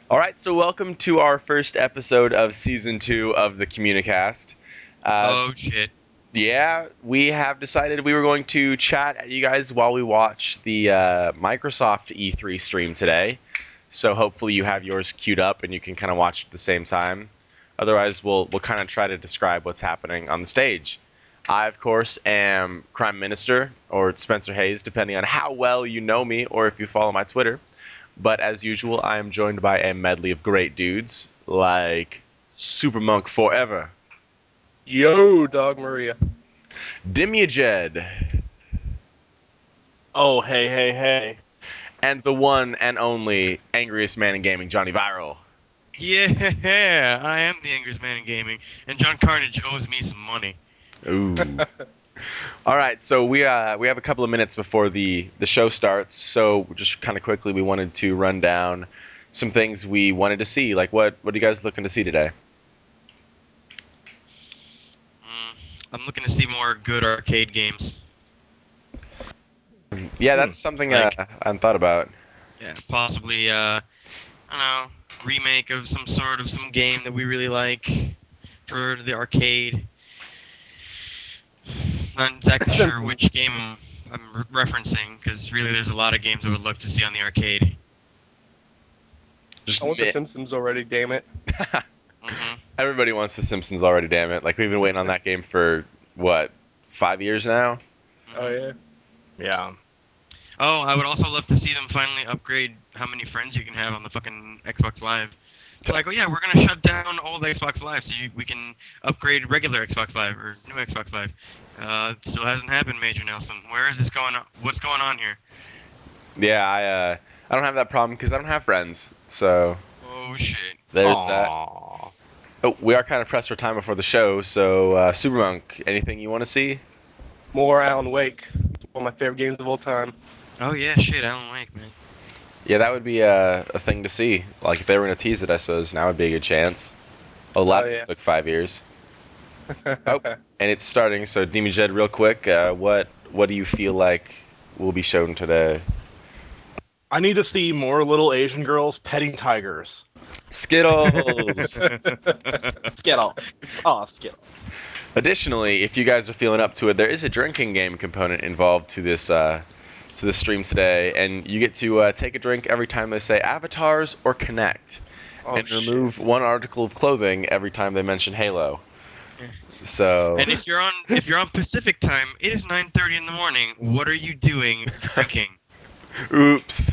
All right, so welcome to our first episode of season 2 of the Communicast. Uh, Oh shit. yeah, we have decided we were going to chat at you guys while we watch the Microsoft E3 stream today. So hopefully you have yours queued up and you can kind of watch at the same time. Otherwise, we'll kind of try to describe what's happening on the stage. I, of course, am Crime Minister or Spencer Hayes, depending on how well you know me or if you follow my Twitter. But as usual, I am joined by a medley of great dudes like Super Monk Forever, Yo, Dog Maria. Dimujed, Oh, hey, hey, hey. and the one and only angriest man in gaming, Johnny Viral. Yeah, I am the angriest man in gaming, and John Carnage owes me some money. Ooh. All right, so we have a couple of minutes before the show starts. So just kind of quickly, we wanted to run down some things we wanted to see. Like what are you guys looking to see today? Mm, I'm looking to see more good arcade games, Yeah, that's something like I hadn't thought about. yeah, possibly I don't know, remake of some game that we really like for the arcade. Not exactly sure Simpsons. which game I'm referencing, because really there's a lot of games I would love to see on the arcade. Just I want the Simpsons already, damn it. hmm Everybody wants The Simpsons already, damn it. Like, we've been waiting on that game for, what, 5 years now? Oh, hmm yeah. Yeah. Oh, I would also love to see them finally upgrade how many friends you can have on the fucking Xbox Live. It's like, oh yeah, we're gonna shut down old Xbox Live so we can upgrade regular Xbox Live or new Xbox Live. It still hasn't happened, Major Nelson. Where is this going on? What's going on here? Yeah, I don't have that problem because I don't have friends. So, Oh shit. there's that. Aww. Oh, we are kind of pressed for time before the show, so, Supermonk, anything you want to see? More Alan Wake. It's one of my favorite games of all time. Oh yeah, shit, Alan Wake, man. Yeah, that would be a thing to see. Like, if they were going to tease it, I suppose now would be a good chance. Oh, the Oh, last one yeah. took 5 years. Oh, and it's starting, so Demi Jed, real quick, what do you feel like will be shown today? I need to see more little Asian girls petting tigers. Skittles! Skittle. Oh, Skittle. Additionally, if you guys are feeling up to it, there is a drinking game component involved to this stream today, and you get to take a drink every time they say avatars or Connect, Oh, and shit. remove one article of clothing every time they mention Halo. So, And if you're on Pacific time, it is 9:30 in the morning. What are you doing drinking? oops.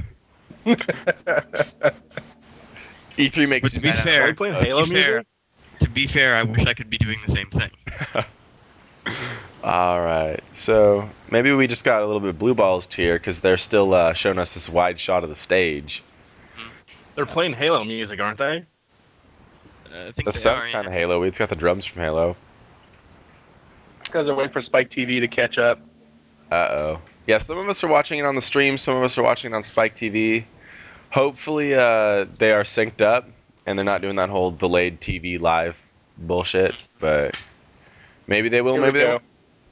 E3 But makes to you be that Are we fair, playing out of to be Halo fair, music? to be fair, I wish I could be doing the same thing. us. All right, so maybe we just got a little bit blue balls here because they're still showing us this wide shot of the stage. Hmm. They're playing Halo music, aren't they? I think That they are, sounds kind yeah. of Halo. It's got the drums from Halo. Guys are waiting for Spike TV to catch up. Uh-oh. Yeah, some of us are watching it on the stream, some of us are watching it on Spike TV. Hopefully, they are synced up and they're not doing that whole delayed TV live bullshit, but maybe they will, Here we maybe they won't. go.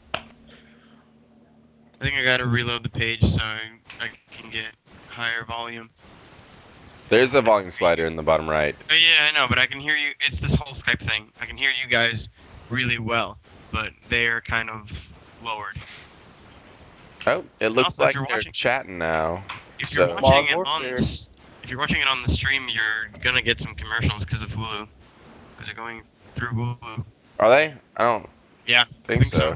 I think I gotta reload the page so I can get higher volume. There's a volume slider in the bottom right. Oh yeah, I know, but I can hear you. It's this whole Skype thing. I can hear you guys really well, but they're kind of lowered. Oh, it And looks also, if like you're they're watching, chatting now. if you're So, watching Modern it on Warfare. this, if you're watching it on the stream, you're gonna get some commercials because of Hulu, because they're going through Hulu. are they? I don't Yeah, I think think so. so.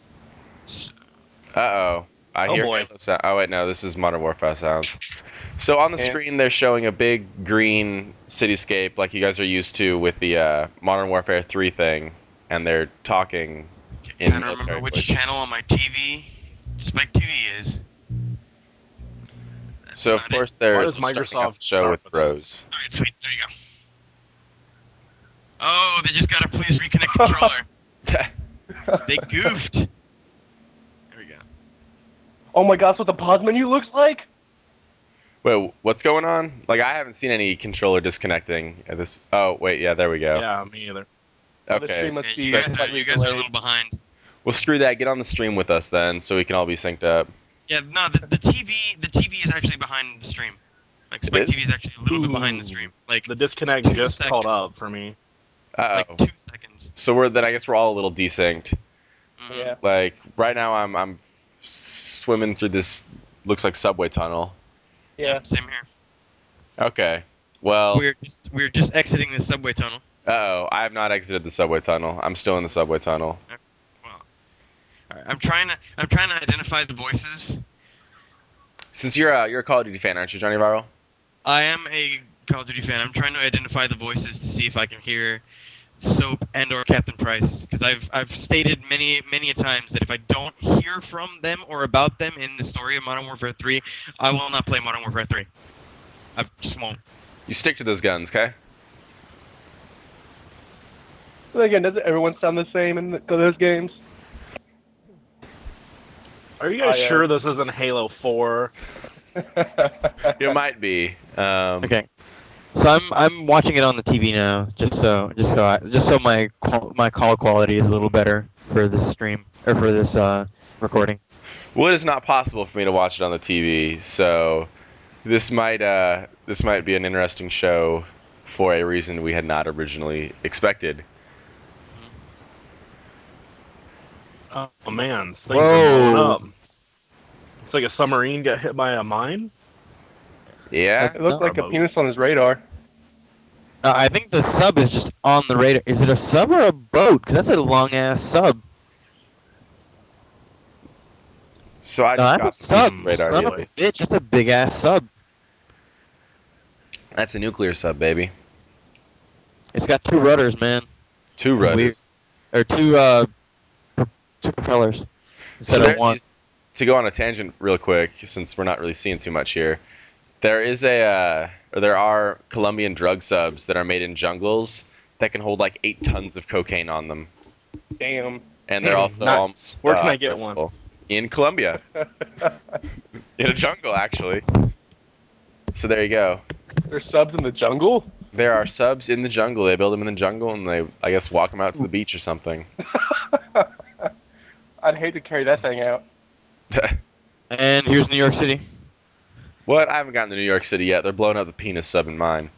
Uh-oh. I Oh hear boy. Halo sound. Oh, wait, no, this is Modern Warfare sounds. So on the Yeah. screen, they're showing a big green cityscape like you guys are used to with the Modern Warfare 3 thing, and they're talking in Trying to remember military which channel voices. on my TV Spike TV is. That's So, of not it. course, Why they're does starting up Microsoft the show start with with this? Bros. All right, sweet. There you go. Oh, they just gotta please reconnect controller. They goofed. There we go. Oh my gosh, what the pause menu looks like? Wait, what's going on? Like, I haven't seen any controller disconnecting at this. Oh, wait, yeah, there we go. Yeah, me either. Oh, this Okay. stream must Yeah, be slightly you guys are a delayed. little behind. Well, screw that. Get on the stream with us then, so we can all be synced up. Yeah, no, the TV is actually behind the stream. Like It Spike is? TV is actually a little bit behind the Ooh. stream. Like The disconnect 2 just caught seconds. up for me. Uh Like oh. 2 seconds. So I guess we're all a little desynced. Mhm. Yeah. Like right now, I'm swimming through this looks like subway tunnel. Yeah. Same here. Okay. Well, We're just exiting the subway tunnel. I have not exited the subway tunnel. I'm still in the subway tunnel. Well, alright, I'm trying to identify the voices. Since you're a Call of Duty fan, aren't you, Johnny Viral? I am a Call of Duty fan. I'm trying to identify the voices to see if I can hear Soap and or Captain Price, because I've stated many a times that if I don't hear from them or about them in the story of Modern Warfare 3, I will not play Modern Warfare 3. I just won't. You stick to those guns, okay? But again, doesn't everyone sound the same in those games? Are you guys I, sure this isn't Halo 4? It might be. Okay. So I'm watching it on the TV now, just so my call quality is a little better for this stream or for this recording. Well, it is not possible for me to watch it on the TV, so this might be an interesting show for a reason we had not originally expected. Oh man, things are blowing Whoa. up. It's like a submarine got hit by a mine. Yeah. It looks No. like a penis on his radar. I think the sub is just on the radar. Is it a sub or a boat? Because that's a long ass sub. So I No, just that's got a the sub. penis radar. Son of a bitch. That's a big ass sub. That's a nuclear sub, baby. It's got 2 rudders, man. Two Weird. rudders. Or 2 2 propellers So instead of 1. to go on a tangent real quick, since we're not really seeing too much here, there are Colombian drug subs that are made in jungles that can hold like 8 tons of cocaine on them, Damn. and they're also Nice. almost Where can I get one? traceable. In Colombia, in a jungle actually. So there you go. There's subs in the jungle? There are subs in the jungle. They build them in the jungle, and they, I guess, walk them out to the beach or something. I'd hate to carry that thing out. And here's New York City. What? I haven't gotten to New York City yet. They're blowing up the penis sub in mine.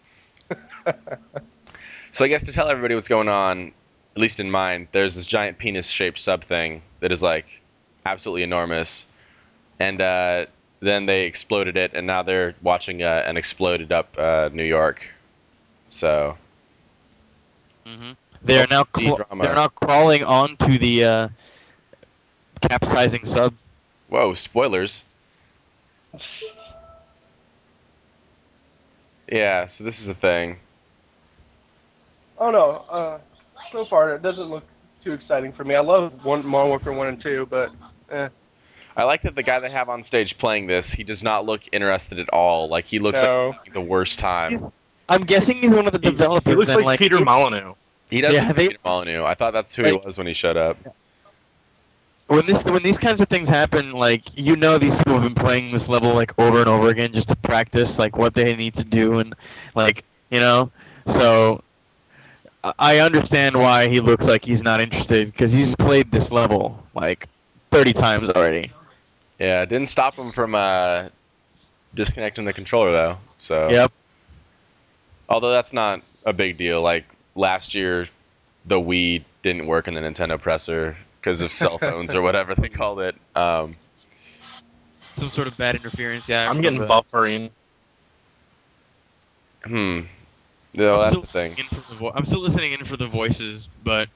So I guess to tell everybody what's going on, at least in mine, there's this giant penis-shaped sub thing that is like absolutely enormous, and then they exploded it, and now they're watching an exploded up New York. So Mm-hmm. They are now see drama. they're now crawling onto the capsizing sub. Whoa, spoilers. Yeah, so this is a thing. Oh no, so far it doesn't look too exciting for me. I love Modern Warfare 1 and 2, but I like that the guy they have on stage playing this, he does not look interested at all. Like, he looks like he's No. having the worst time. I'm guessing he's one of the developers. He looks and, like Peter Molyneux. He does Yeah, look like they- Peter Molyneux. I thought that's who like- he was when he showed up. when these kinds of things happen, like you know, these people have been playing this level like over and over again just to practice like what they need to do and like you know. So I understand why he looks like he's not interested because he's played this level like 30 times already. Yeah, it didn't stop him from disconnecting the controller, though. So, Yep. although that's not a big deal. Like, last year, the Wii didn't work in the Nintendo presser because of cell phones or whatever they called it. Some sort of bad interference. Yeah, I I'm getting remember that. buffering. No, I'm that's still the thing. listening in for I'm still listening in for the voices, but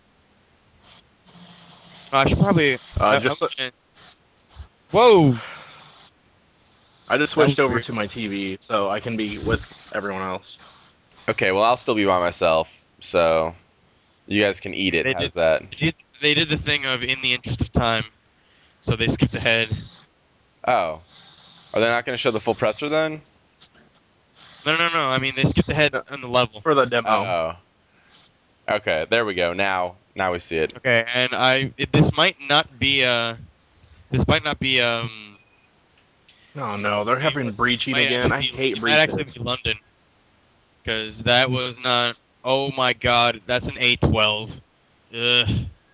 I should probably. Just Whoa! I just That was switched over weird. to my TV so I can be with everyone else. Okay, well, I'll still be by myself, so you guys can eat it. They How's that? They did the thing of in the interest of time, so they skipped ahead. Oh. Are they not going to show the full presser then? No. I mean, they skipped ahead on the level. For the demo. Oh. Okay, there we go. Now we see it. Okay, and this might not be this might not be Oh no, they're having breaching again. I hate it might actually breaches. be London, because that was not. Oh my God, that's an A12. Ugh.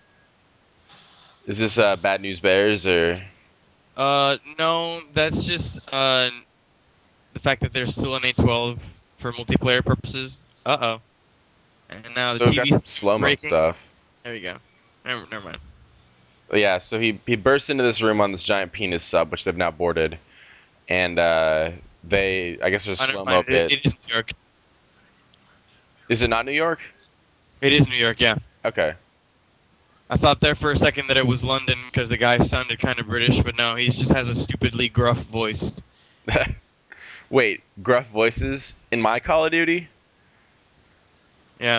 Is this Bad News Bears or? No, that's just the fact that there's still an A12 for multiplayer purposes. Uh-oh. And now So the we've got TV's some slow mo breaking. stuff. There you go. Never mind. But yeah, so he bursts into this room on this giant penis sub, which they've now boarded, and I guess there's Oh, never slow mo mind. It is bits. New York. Is it not New York? It is New York, yeah. Okay. I thought there for a second that it was London because the guy sounded kind of British, but no, he just has a stupidly gruff voice. Wait, gruff voices in my Call of Duty? Yeah.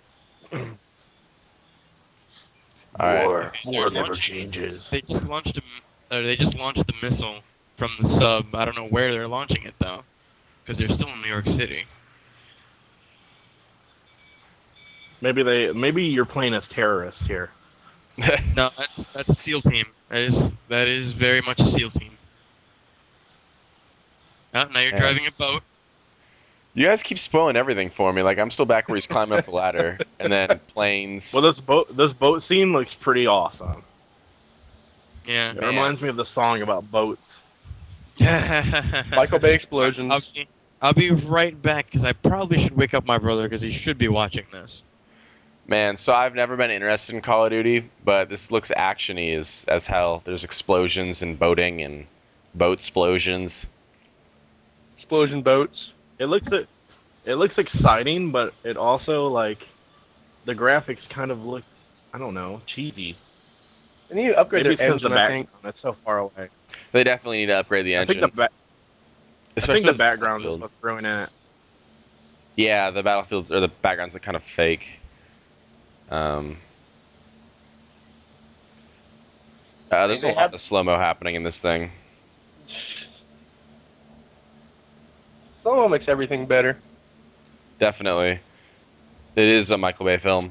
All right. War They're never launching- changes. They just launched the missile from the sub. I don't know where they're launching it though, because they're still in New York City. Maybe you're playing as terrorists here. No, that's a SEAL team. That is very much a SEAL team. Oh, now you're Man. driving a boat. You guys keep spoiling everything for me. Like I'm still back where he's climbing up the ladder, and then planes. Well, this boat scene looks pretty awesome. Yeah. It Man. reminds me of the song about boats. Michael Bay explosions. I'll be right back because I probably should wake up my brother because he should be watching this. Man, so I've never been interested in Call of Duty, but this looks actiony as hell. There's explosions and boating and boat explosions. Explosion boats. It looks exciting, but it also like the graphics kind of look, I don't know, cheesy. They need to upgrade Maybe it's their because the engine, I think. background. It's so far away. They definitely need to upgrade the I engine, think the especially background is Battlefield. what's ruining it. Yeah, the battlefields or the backgrounds are kind of fake. There's a They lot have- of slow mo happening in this thing. Slow-mo makes everything better. Definitely, it is a Michael Bay film.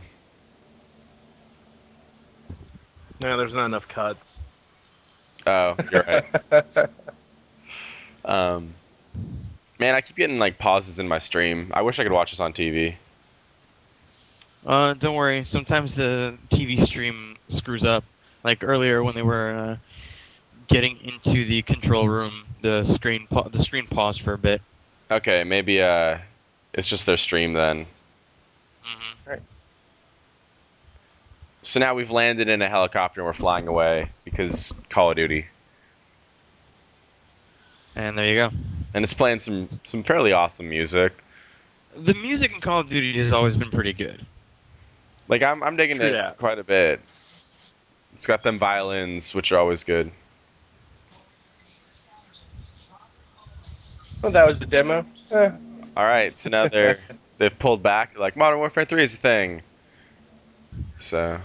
No, there's not enough cuts. Oh, you're right. Man, I keep getting like pauses in my stream. I wish I could watch this on TV. Don't worry. Sometimes the TV stream screws up. Like earlier when they were getting into the control room, the screen paused for a bit. Okay, maybe it's just their stream then. Mm-hmm. So now we've landed in a helicopter and we're flying away because Call of Duty. And there you go. And it's playing some fairly awesome music. The music in Call of Duty has always been pretty good. Like I'm digging True it that. quite a bit. It's got them violins, which are always good. Well, that was the demo. All right, so now they've pulled back. Like Modern Warfare 3 is a thing. So,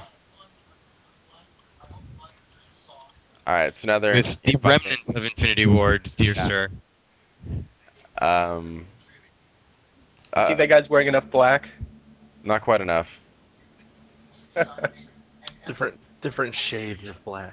all right, so now they're With the inviting- remnants of Infinity Ward, dear Yeah. sir. Um, See that guy's wearing enough black. not quite enough. Different shades of black.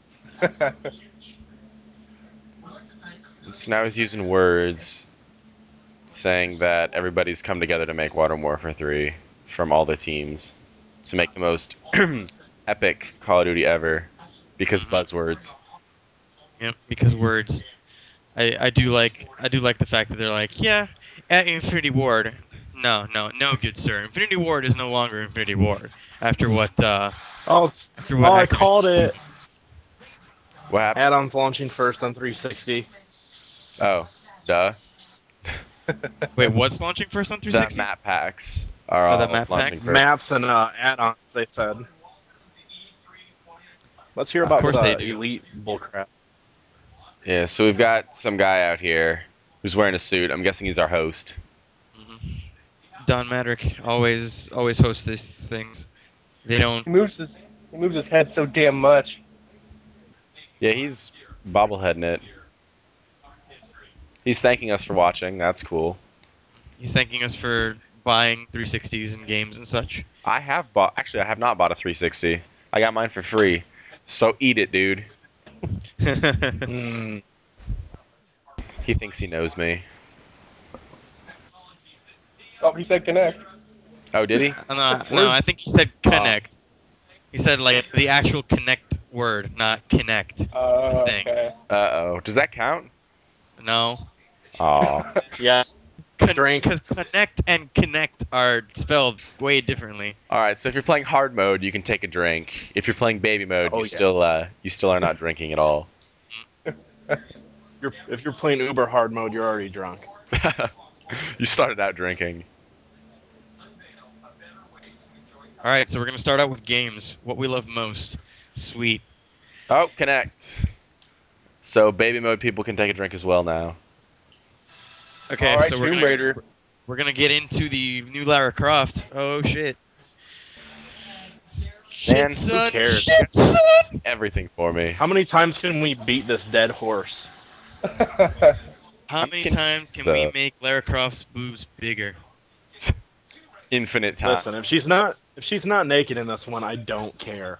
So now he's using words saying that everybody's come together to make Modern Warfare 3 from all the teams to make the most epic Call of Duty ever because buzzwords. Yep, because words. I do like the fact that they're like, yeah, at Infinity Ward. No, good sir. Infinity Ward is no longer Infinity Ward after what Oh, after what I Activision called it. What happened? Add-ons launching first on 360. Oh, duh. Wait, what's launching first on The 360? map packs are Oh, the all map launching packs? first. Maps and add-ons, they said. Let's hear Of about course they the do. Elite bullcrap. Yeah, so we've got some guy out here who's wearing a suit. I'm guessing he's our host. Mm-hmm. Don Madrick always hosts these things. They don't. He moves his head so damn much. Yeah, he's bobbleheading it. He's thanking us for watching. That's cool. He's thanking us for buying 360s and games and such. I have bought. Actually, I have not bought a 360. I got mine for free. So eat it, dude. Hmm. He thinks he knows me. Oh, he said connect. Oh, did he? No, I think he said connect. He said like the actual connect word, not connect. Thing. Okay. Uh-oh. Does that count? No. Aw. Yeah, drink. Because connect and connect are spelled way differently. All right, so if you're playing hard mode, you can take a drink. If you're playing baby mode, Oh, you yeah. still are not drinking at all. If you're playing Uber hard mode, you're already drunk. You started out drinking. All right, so we're gonna start out with games. What we love most. Sweet. Oh, connect. So baby mode people can take a drink as well now. Okay, All right, so Tomb Raider. we're gonna get into the new Lara Croft. Oh shit. Man, Shit, who son. cares? Shit, son. Everything for me. How many times can we beat this dead horse? How I'm many confused, times can we though. make Lara Croft's boobs bigger? Infinite times. Listen, if she's not naked in this one, I don't care.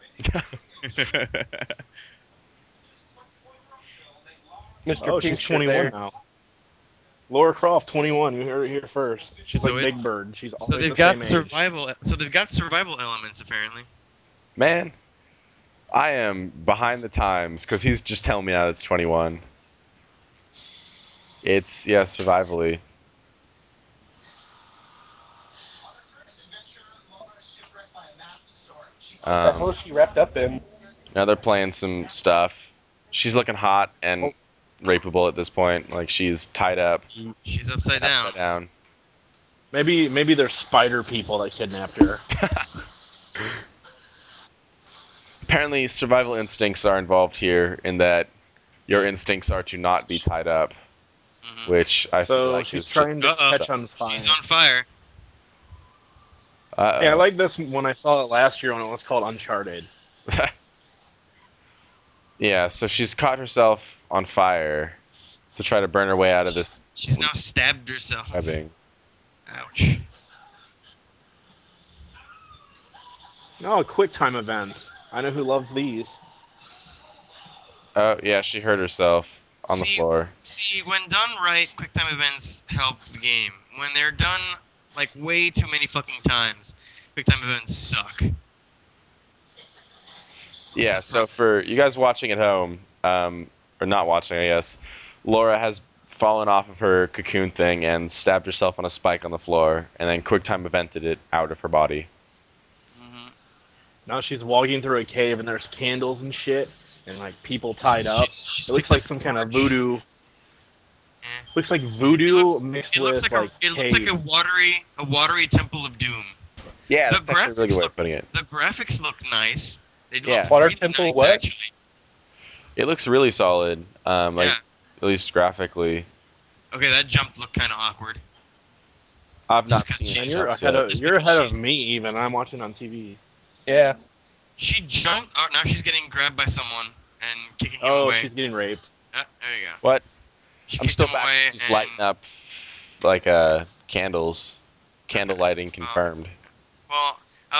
Mr. Oh, Pink she's shirt 21 there. now. Laura Croft, 21. You heard it here first. She's So like Big it's- Bird. She's So always they've the got same age. survival. So they've got survival elements apparently. Man, I am behind the times because he's just telling me now it's 21. It's, yeah, survivally. What the hell is she wrapped up in? Now they're playing some stuff. She's looking hot and rapeable at this point. Like she's tied up, She's upside down. upside down. Maybe they're spider people that kidnapped her. Apparently, survival instincts are involved here in that your instincts are to not be tied up, Mhm. which I feel So like she's is trying just. to Uh-oh. catch on fire. She's on fire. Uh-oh. Yeah, I like this when I saw it last year when it was called Uncharted. Yeah, so she's caught herself on fire to try to burn her way out of this She's now stabbed herself. webbing. Ouch. Oh, QuickTime events. I know who loves these. Oh, yeah, she hurt herself on the floor. See, when done right, QuickTime events help the game. When they're done like way too many fucking times, QuickTime events suck. Yeah, so for you guys watching at home, or not watching, I guess, Laura has fallen off of her cocoon thing and stabbed herself on a spike on the floor, and then QuickTime evented it out of her body. Mm-hmm. Now she's walking through a cave and there's candles and shit, and like people tied up. She's It looks picked like up some a kind of torch. voodoo. Yeah. Looks like voodoo mixed It looks with like it looks like caves. a watery temple of doom. Yeah, The that's actually a really good way of look putting it. the graphics look nice. They Yeah. look Water really temple nice what? actually. It looks really solid, like Yeah. at least graphically. Okay, that jump looked kind of awkward. I've Just not 'cause seen Man, it she's- just you're because ahead of she's- me even. I'm watching on TV. Yeah. She jumped. Oh, now she's getting grabbed by someone and kicking him Oh, away. she's getting raped. There you go. What? She I'm kicked still him back. away Just and lighting up like candles. Candle Okay. lighting confirmed. well,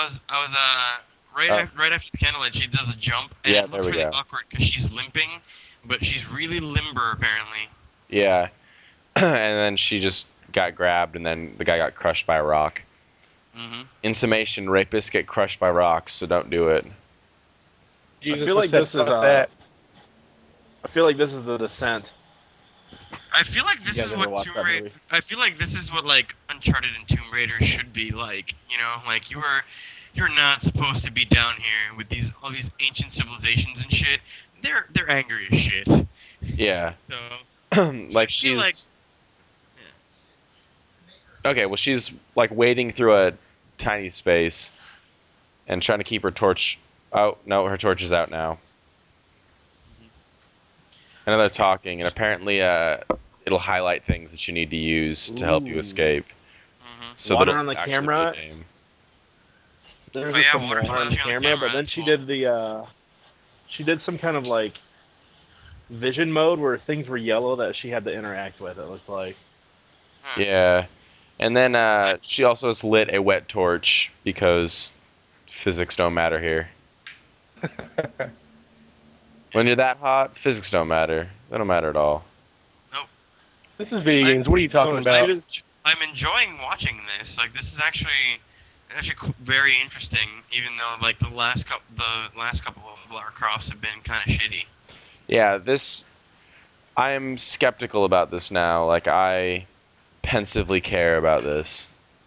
Oh. right after the candlelight, she does a jump and Yeah, it there looks we really go. awkward because she's limping, but she's really limber apparently. Yeah. And then she just got grabbed, and then the guy got crushed by a rock. Mm-hmm. In summation, rapists get crushed by rocks, so don't do it. Jesus feel like said, this is, "Fuck that." I feel like this is the Descent. I feel like You this guys is ever what watch Tomb that Raider. movie? I feel like this is what like Uncharted and Tomb Raider should be like. You know, like you're not supposed to be down here with all these ancient civilizations and shit. They're angry as shit. Yeah. So Like I feel like she's okay. Well, she's like wading through a tiny space and trying to keep her torch. Oh no, her torch is out now. And they're talking, and apparently, it'll highlight things that you need to use to help you Ooh. escape. Mhm. So Water that'll on the actually camera. be a game. There's Oh, yeah, some water water on the splashing on the camera, but camera, then that's she cool. did she did some kind of like vision mode where things were yellow that she had to interact with. It looked like. Huh. Yeah. And then she also has lit a wet torch because physics don't matter here. When you're that hot, physics don't matter. They don't matter at all. Nope. This is video games. What are you talking about? I'm enjoying watching this. Like this is actually very interesting. Even though like the last couple of Lara Crofts have been kind of shitty. Yeah, this I am skeptical about this now. Like, I pensively care about this.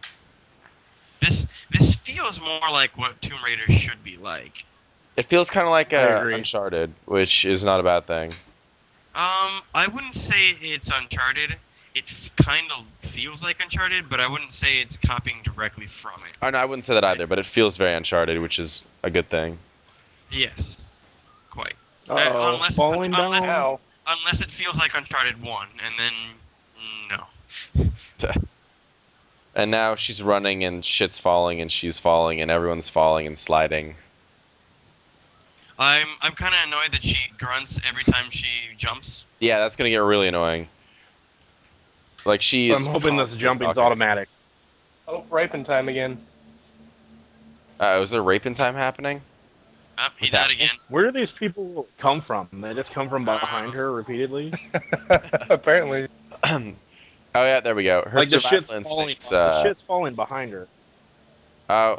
This feels more like what Tomb Raider should be like. It feels kind of like I agree. Uncharted, which is not a bad thing. I wouldn't say it's Uncharted. It kind of feels like Uncharted, but I wouldn't say it's copying directly from it. I wouldn't say that either, but it feels very Uncharted, which is a good thing. Yes, quite. Uh-oh, Unless falling down. Ow. unless it feels like Uncharted 1, and then no. And now she's running and shit's falling and she's falling and everyone's falling and sliding. I'm kind of annoyed that she grunts every time she jumps. Yeah, that's gonna get really annoying. Like she So is I'm hoping this constantly jumping's talking. automatic. Oh, raping time again. Is there raping time happening? Oh, he What's died happening? again. Where do these people come from? They just come from behind her repeatedly? Apparently. Oh yeah, there we go. Her Like the survival shit's falling. instincts. The shit's falling behind her. Oh,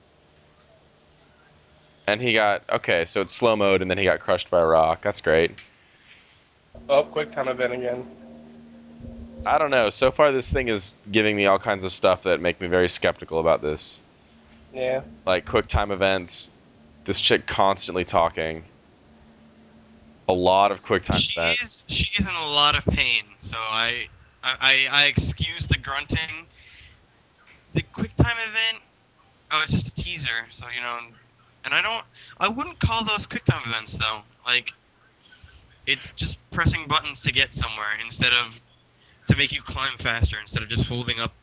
and he got okay. So it's slow mode, and then he got crushed by a rock. That's great. Oh, quick time event again. I don't know. So far, this thing is giving me all kinds of stuff that make me very skeptical about this. Yeah. Like quick time events. This chick constantly talking. A lot of quick time events. She is in a lot of pain, so I excuse the grunting. The quick time event. Oh, it's just a teaser, so and I wouldn't call those quick time events though. Like, it's just pressing buttons to get somewhere instead of to make you climb faster instead of just holding up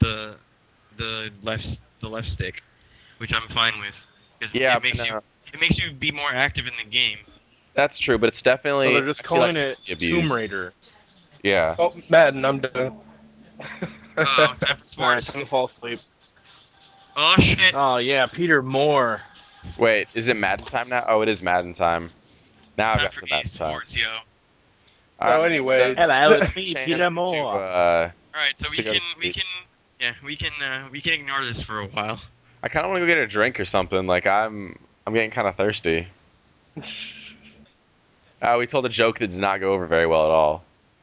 the left stick, which I'm fine with because Yeah, it makes you be more active in the game. that's true, but it's So definitely. they're just I feel like calling it really Tomb abused. Raider. Yeah. Oh, Madden, I'm done. Oh, time for Alright, sports. time to fall asleep. Oh shit. Oh yeah, Peter Moore. Wait, is it Madden time now? Oh, it is Madden time. Now I've Time got for the EA Madden time. Sports, yo. So Alright, so anyways, Hello, it's me, chance Peter Moore. All right, so to go to sleep. we can ignore this for a while. I kind of want to go get a drink or something. Like I'm getting kind of thirsty. We told a joke that did not go over very well at all.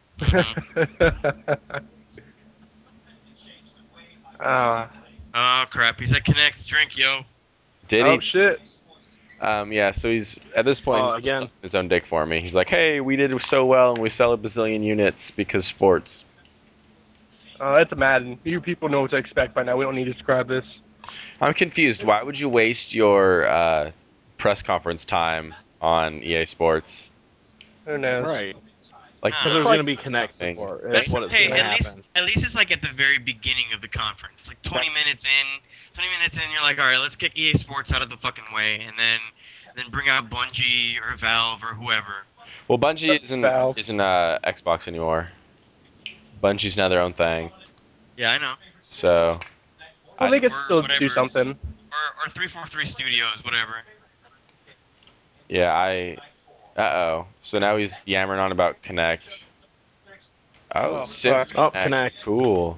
uh, Oh crap, he's at Connect. Drink, yo. Did oh he? shit. Yeah. So he's at this point he's still Again. sucking his own dick for me. He's like, "Hey, we did so well and we sell a bazillion units because sports." Oh, that's a Madden. You people know what to expect by now. We don't need to describe this. I'm confused. Why would you waste your press conference time on EA Sports? Who knows? Right. Like, I Because don't there's know. gonna be Connect something. support. That's Thank what it's Hey, gonna happen. at least it's like at the very beginning of the conference. Like 20 minutes in, you're like, all right, let's get EA Sports out of the fucking way, and then bring out Bungie or Valve or whoever. Well, Bungie Valve. isn't Xbox anymore. Bungie's now their own thing. Yeah, I know. So Well, they could Or still do whatever. something. Or 343 Studios, whatever. yeah, So now he's yammering on about Connect. Oh, Oh, Sims fuck. Oh, Connect. Connect. Cool.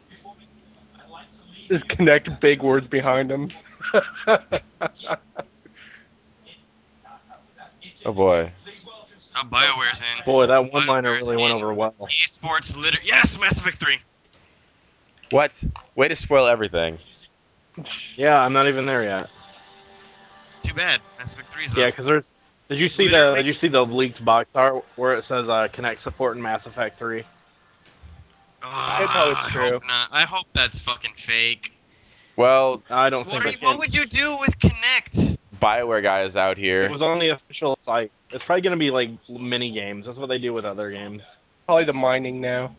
Just connect big words behind them. Oh boy. Oh, BioWare's in. Boy, that one-liner BioWare's really went in. over well. EA Sports Yes, Mass Effect 3. What? Way to spoil everything. Yeah, I'm not even there yet. Too bad. Mass Effect 3's Yeah, up. because there's. Literally. Did you see the leaked box art where it says Connect support in Mass Effect 3? It's probably I hope true. not. I hope that's fucking fake. Well, I don't think it What can. would you do with Connect? BioWare guy is out It here. was on the official site. It's probably gonna be like mini games. That's what they do with other games. Probably the mining now.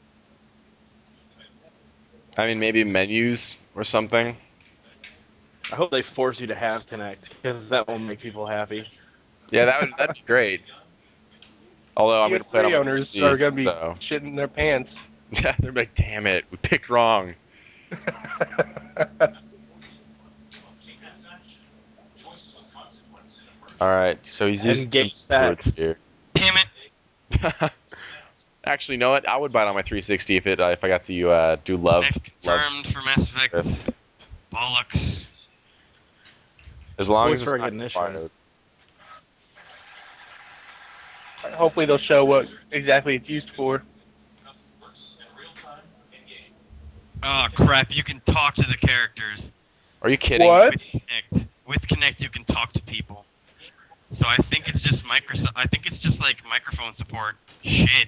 I mean, maybe menus or something. I hope they force you to have Connect because that will make people happy. Yeah, that'd be great. Although I'm gonna play it on PS3 my owners are PC, gonna be so shitting their pants. they're like, "Damn it, we picked wrong." All right, so he's using And some gay words sex. here. Damn it. Actually, you know what? I would buy it on my 360 if I got to do love Connect love. confirmed for Mass Effect. Bollocks. As long as Voice it's not recognition. required. Hopefully they'll show what exactly it's used for. Oh crap! You can talk to the characters. Are you kidding? What? With Connect, you can talk to people. So I think it's just Microsoft. I think it's just like microphone support. Shit.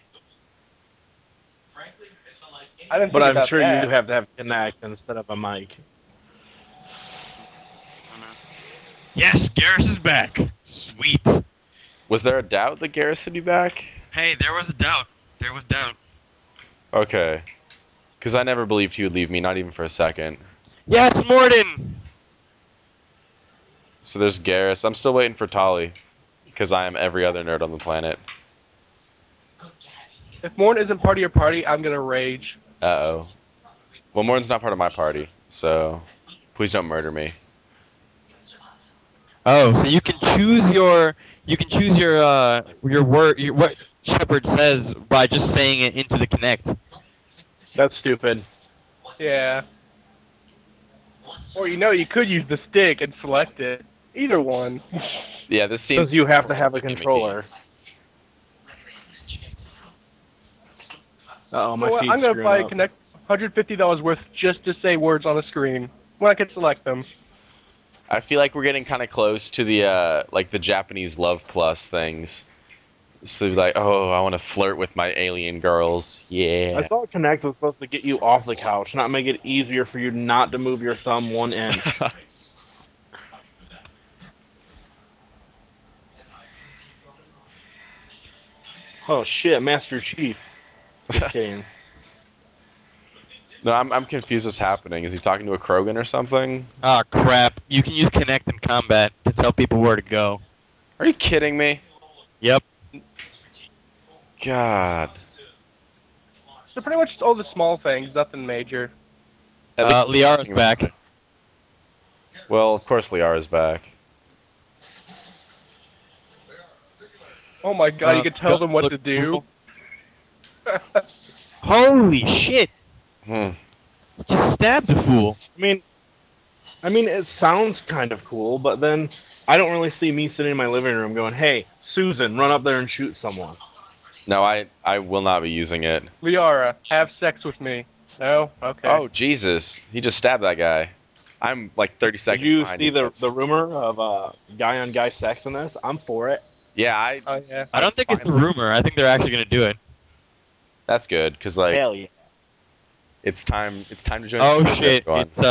I didn't But think I'm about sure that. you have to have Kinect instead of a mic. I don't know. Yes, Garrus is back. Sweet. Was there a doubt that Garrus would be back? Hey, there was a doubt. There was doubt. Okay. Because I never believed he would leave me, not even for a second. Yes, Morden. So there's Garrus. I'm still waiting for Tali. Because I am every other nerd on the planet. If Morn isn't part of your party, I'm gonna rage. Uh-oh. Well, Morton's not part of my party, so please don't murder me. Oh, so you can choose your word what Shepard says by just saying it into the Connect. That's stupid. Yeah. Or you could use the stick and select it. Either one. Yeah, this seems Because you have to have a gimmicky. controller. Uh-oh, You my know what? I'm feed's gonna screwing buy a up. Connect $150 worth just to say words on the screen when I can select them. I feel like we're getting kind of close to the like the Japanese Love Plus things. So like, oh, I want to flirt with my alien girls. I Yeah. thought Kinect was supposed to get you off the couch, not make it easier for you not to move your thumb 1 inch. Oh shit, Master Chief. Just kidding. No, I'm confused what's happening. Is he talking to a Krogan or something? Ah, crap. You can use Connect in combat to tell people where to go. Are you kidding me? Yep. God. So pretty much all the small things, nothing major. At least he's Liara's talking about back. it. Well, of course Liara's back. Oh my god, you could tell them what to do. Holy shit! Hmm. Just stabbed the fool. I mean, it sounds kind of cool, but then I don't really see me sitting in my living room going, "Hey, Susan, run up there and shoot someone." No, I will not be using it. Liara, have sex with me. No? Okay. Oh, Jesus. He just stabbed that guy. I'm like 30 Did seconds you behind see you the guys. rumor of guy on guy sex in this? I'm for it. Yeah, Oh yeah. I don't think it's a rumor. I think they're actually gonna do it. That's good, because like Hell yeah. it's time to join Oh the show, shit! everyone. It's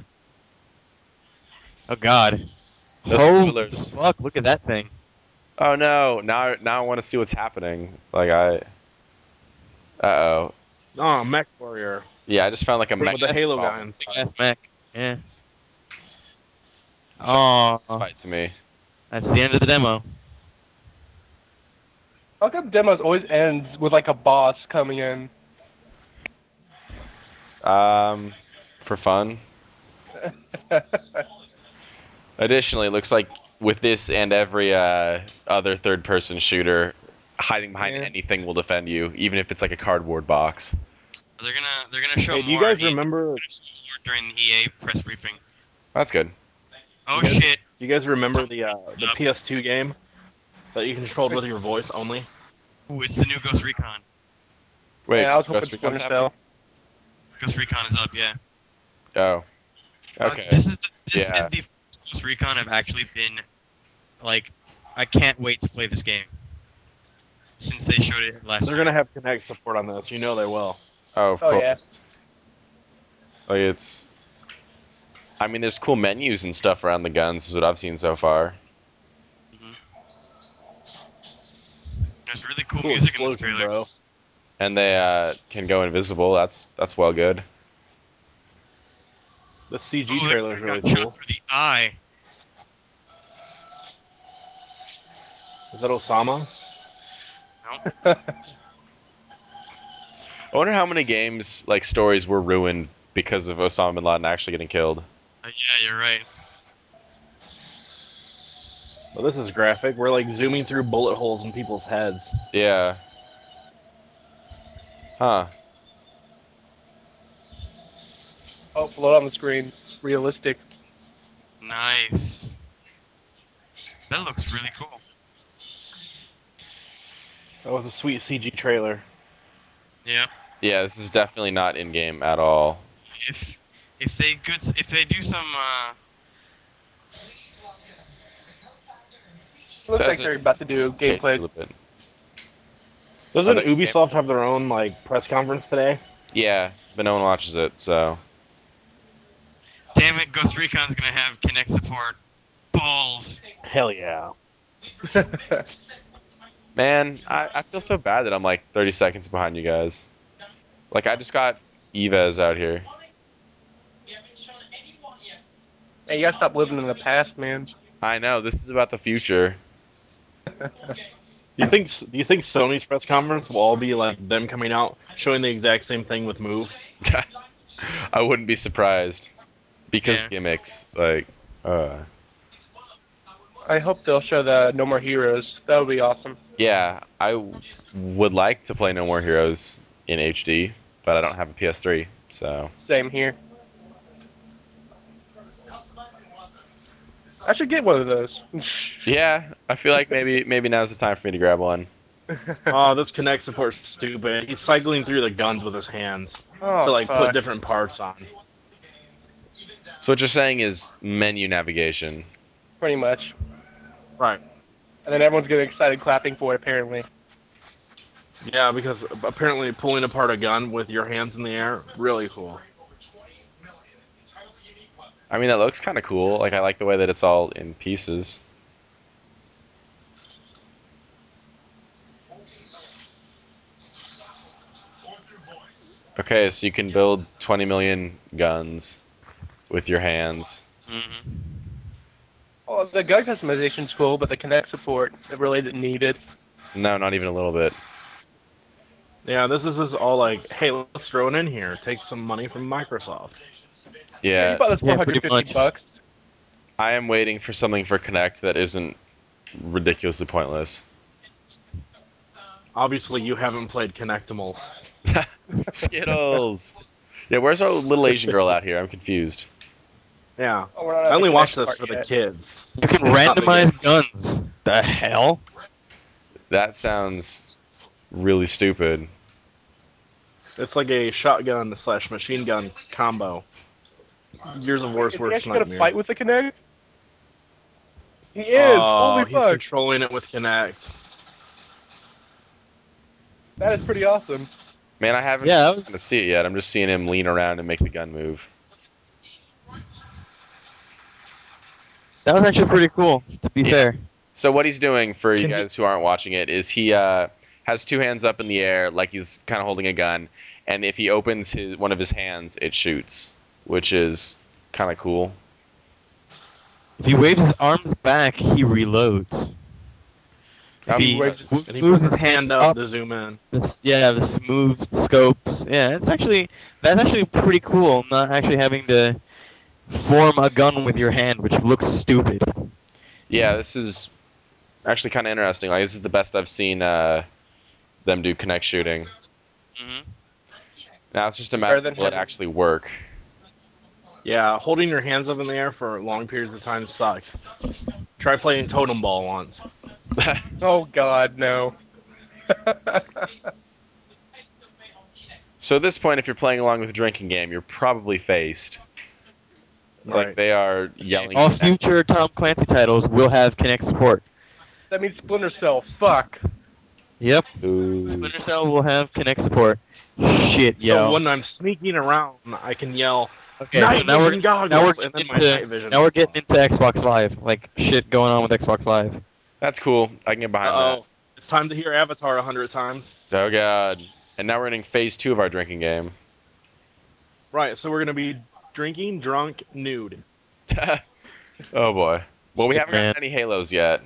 Oh god. No Holy spoilers. fuck! Look at that thing. Oh no, now I want to see what's happening. Like uh-oh. Oh, Mech Warrior. Yeah, I just found like a Big mech. With the ass- Halo Oh, guy Big inside. ass mech. Yeah. so Oh, this fight to me. that's the end of the demo. How come demos always ends with like a boss coming in? For fun. Additionally, it looks like with this and every other third-person shooter, hiding behind Yeah. anything will defend you, even if it's like a cardboard box. They're gonna show Hey, do you more. guys remember? During the EA press briefing? That's good. Oh You guys- shit! Do you guys remember the PS2 game that you controlled with your voice only? Ooh, it's the new Ghost Recon. Wait, Yeah, I was hoping Ghost Recon's Splinter happening? Cell. Ghost Recon is up, yeah. Oh, okay. This is Yeah. the first Ghost Recon I've actually been like. I can't wait to play this game. Since they showed it last They're year. gonna have Kinect support on this. You know they will. Oh, of Oh, yeah. course. Like it's. I mean, there's cool menus and stuff around the guns. Is what I've seen so far. Hmm. There's really cool Cool music in this explosion, trailer. bro. And they can go invisible. That's well good. The CG Oh, trailer that is guy really got shot cool. through the eye. Is that Osama? No. I wonder how many games like stories were ruined because of Osama bin Laden actually getting killed. Yeah, you're right. Well, this is graphic. We're like zooming through bullet holes in people's heads. Yeah. Huh. Oh, float on the screen. Realistic. Nice. That looks really cool. That was a sweet CG trailer. Yeah. Yeah, this is definitely not in game at all. If they do some Looks like Says it they're about to do tastes a gameplay. little bit. Are Doesn't they Ubisoft have their own like press conference today? Yeah, but no one watches it, so. damn it, Ghost Recon's gonna have Kinect support. Balls. Hell yeah. Man, I feel so bad that I'm like 30 seconds behind you guys. Like, I just got Evez out here. Hey, you gotta stop living in the past, man. I know, this is about the future. Do you think Sony's press conference will all be like them coming out showing the exact same thing with Move? I wouldn't be surprised. Because Yeah. gimmicks, like, I hope they'll show the No More Heroes. That would be awesome. yeah, would like to play No More Heroes in HD, but I don't have a PS3, so. Same here. I should get one of those. Yeah, I feel like maybe now's the time for me to grab one. Oh, this Kinect support's stupid. He's cycling through the guns with his hands Oh, to like fuck. put different parts on. So what you're saying is menu navigation. Pretty much. Right. And then everyone's getting excited clapping for it, apparently. Yeah, because apparently pulling apart a gun with your hands in the air, really cool. I mean, that looks kind of cool. Like, I like the way that it's all in pieces. Okay, so you can build 20 million guns with your hands. Mm-hmm. Oh, the gun customization's cool, but the Kinect support it really didn't need it. No, not even a little bit. Yeah, this is just all like, hey, let's throw it in here. Take some money from Microsoft. Yeah, you Yeah, bought this for Yeah, pretty 150 much. bucks. I am waiting for something for Kinect that isn't ridiculously pointless. Obviously, you haven't played Kinectimals. Skittles. Yeah, where's our little Asian girl out here? I'm confused. Yeah. Oh, we're not I at only the watch Kinect this part for the yet. kids. You can Not the randomize games. guns. The hell? That sounds really stupid. It's like a shotgun slash machine gun combo. Years of Wait, is he worst actually gonna nightmare. fight with the Kinect? He is! Oh, Holy he's fuck! controlling it with Kinect. That is pretty awesome. Man, I haven't Yeah, gotten to see it yet. I'm just seeing him lean around and make the gun move. that was actually pretty cool, to be Yeah. fair. So what he's doing for you Can he- guys who aren't watching it is he has two hands up in the air like he's kind of holding a gun, and if he opens one of his hands, it shoots, which is kind of cool. If he waves his arms back, he reloads. If Um, he waves does. And he moves puts his his hand hand up up, to zoom in. the smooth scopes. Yeah, that's actually pretty cool. Not actually having to form a gun with your hand, which looks stupid. Yeah, this is actually kind of interesting. Like, this is the best I've seen them do Connect shooting. Mm-hmm. Now it's just a matter Better of than will it having- actually work. Yeah, holding your hands up in the air for long periods of time sucks. Try playing Totem Ball once. Oh god, no. So at this point, if you're playing along with a drinking game, you're probably faced. Like, Right. they are yelling. All future Tom Clancy titles will have Kinect support. That means Splinter Cell. Fuck. Yep. Ooh. Splinter Cell will have Kinect support. Shit, So yo. when I'm sneaking around, I can yell, Okay, so "Night vision goggles!" and then my night vision. now we're getting into Xbox Live, like shit going on with Xbox Live. That's cool. I can get behind Uh-oh. It's time to hear Avatar 100 times. that. Oh god. And now we're in phase 2 of our drinking game. Right, so we're going to be drinking, drunk, nude. Oh boy. Well, we Shit, haven't man. gotten any Halos yet.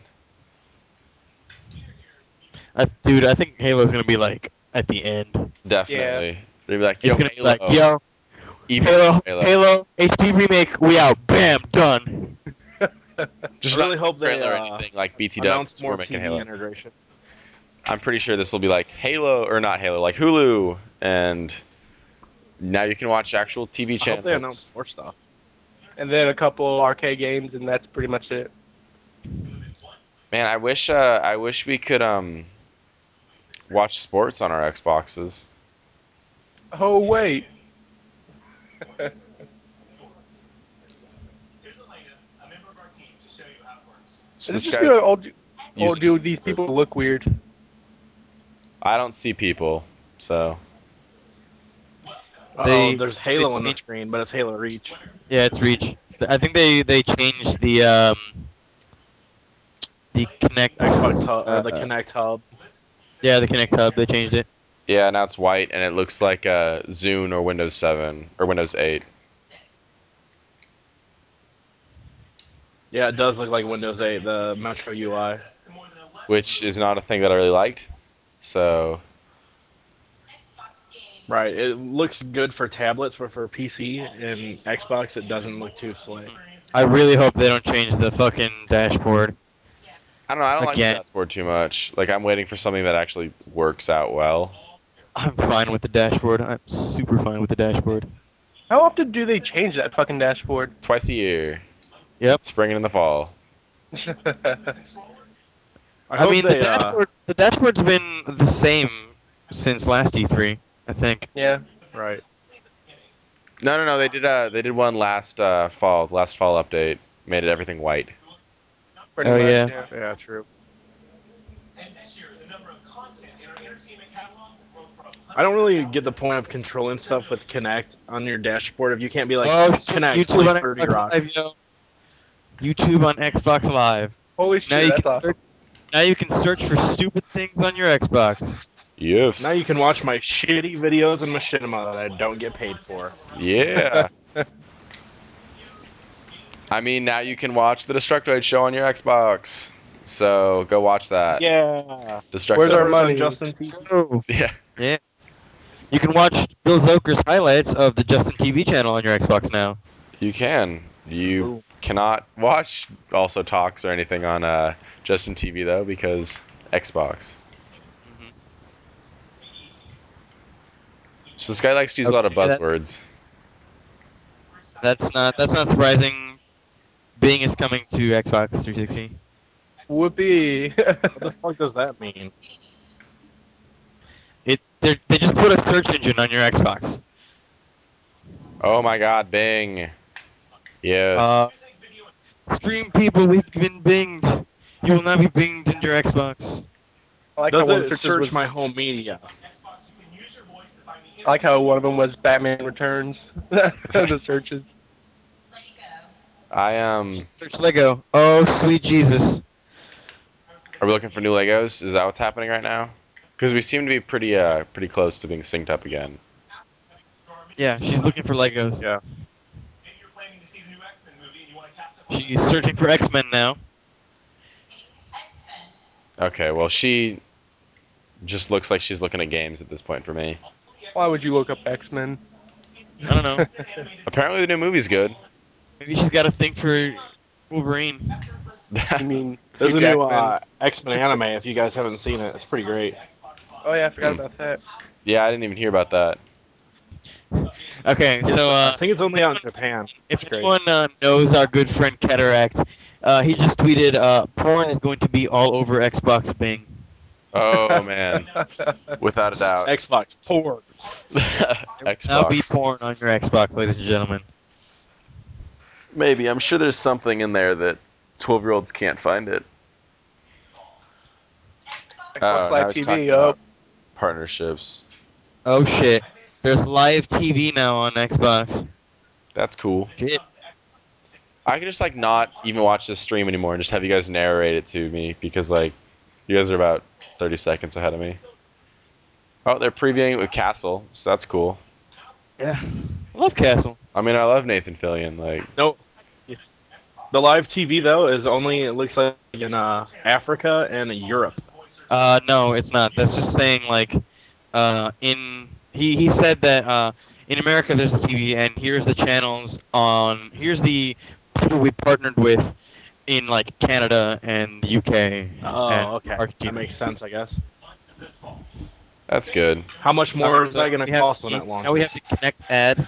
Dude, I think Halo's gonna be like at the end. Definitely. They'd be like, It's yo, gonna be Halo. like, yo, Even Halo HD remake, we out, bam, done. Just I really not hope a they trailer or anything like BT announce Dubs. more We're making TV Halo. integration. I'm pretty sure this will be like Halo, or not Halo, like Hulu. And now you can watch actual TV I hope they announce channels. more stuff. And then a couple arcade games, and that's pretty much it. Man, I wish we could watch sports on our Xboxes. Oh wait. So Is it this just me, or guy's or using do these keywords. people look weird? I don't see people, so Oh, They there's they Halo on the changed- screen, but it's Halo Reach. Yeah, it's Reach. I think they changed the Connect. Xbox Hub or the uh, Kinect Hub. Yeah, the Connect Hub. They changed it. yeah. Now it's white and it looks like Zune or Windows 7 or Windows 8. Yeah, it does look like Windows 8, the Metro UI. Which is not a thing that I really liked. So Right, it looks good for tablets, but for PC and Xbox, it doesn't look too slick. I really hope they don't change the fucking dashboard I don't know. I don't like the again. dashboard too much. Like I'm waiting for something that actually works out well. I'm fine with the dashboard. I'm super fine with the dashboard. How often do they change that fucking dashboard? Twice a year, Yep. spring and in the fall. I I hope mean, they, the dashboard's been the same since last E3, I think. Yeah. right. No. They did one last fall. Last fall update made it everything white. Pretty Oh, much. yeah. Yeah. Yeah, true. I don't really get the point of controlling stuff with Kinect on your dashboard if you can't be like, Oh, shit, Kinect, YouTube play on 30 Xbox Rock. Live, yo. YouTube on Xbox Live. Holy Now shit, you that's can awesome. now you can search for stupid things on your Xbox. Yes. Now you can watch my shitty videos and machinima that I don't get paid for. Yeah. I mean, now you can watch the Destructoid show on your Xbox. So go watch that. Yeah. Destructoid. Where's our It's on money? Justin TV. Oh. Yeah. Yeah. You can watch Bill Zoker's highlights of the Justin TV channel on your Xbox now. You can. You Ooh. cannot watch also talks or anything on Justin TV though because Xbox. Mm-hmm. So this guy likes to use a lot of Okay, buzzwords. That's not surprising. Bing is coming to Xbox 360. Whoopee. What the fuck does that mean? They just put a search engine on your Xbox. Oh my God, Bing. Yes. Stream people, we've been binged. You will now be binged into your Xbox. I like how Does one of the it searches search was. my home media? I like how one of them was Batman Returns. The searches. I Search Lego. Oh, sweet Jesus. Are we looking for new Legos? Is that what's happening right now? Because we seem to be pretty close to being synced up again. Yeah, she's looking for Legos. Yeah. She's searching for X-Men now. Okay, well she just looks like she's looking at games at this point for me. Why would you look up X-Men? I don't know. Apparently the new movie's good. Maybe she's got a thing for Wolverine. You mean There's Hugh a new Jackman? X-Men anime if you guys haven't seen it. It's pretty great. Oh yeah, I forgot about that. Yeah, I didn't even hear about that. Okay, so I think it's only out in Japan. if It's great. anyone knows our good friend Cataract, he just tweeted, porn is going to be all over Xbox Bing. Oh man, without a doubt. Xbox porn. Now be Xbox. porn on your Xbox, ladies and gentlemen. Maybe. I'm sure there's something in there that 12-year-olds can't find it. Xbox Oh, Live now he's TV. talking Oh, about partnerships. Oh shit. There's live TV now on Xbox. That's cool. Shit. I could just like not even watch this stream anymore and just have you guys narrate it to me because like you guys are about 30 seconds ahead of me. Oh, they're previewing it with Castle, so that's cool. Yeah. I love Castle. I mean, I love Nathan Fillion. Like, No. The live TV though is only it looks like in Africa and Europe. No, it's not. That's just saying like, he said that in America there's a TV and here's the channels on here's the people we partnered with in like Canada and the UK and Oh, okay. That Argentina. makes sense, I guess. that's good. How much more is So that going to we have cost when the- it now we launches? have the Connect ad.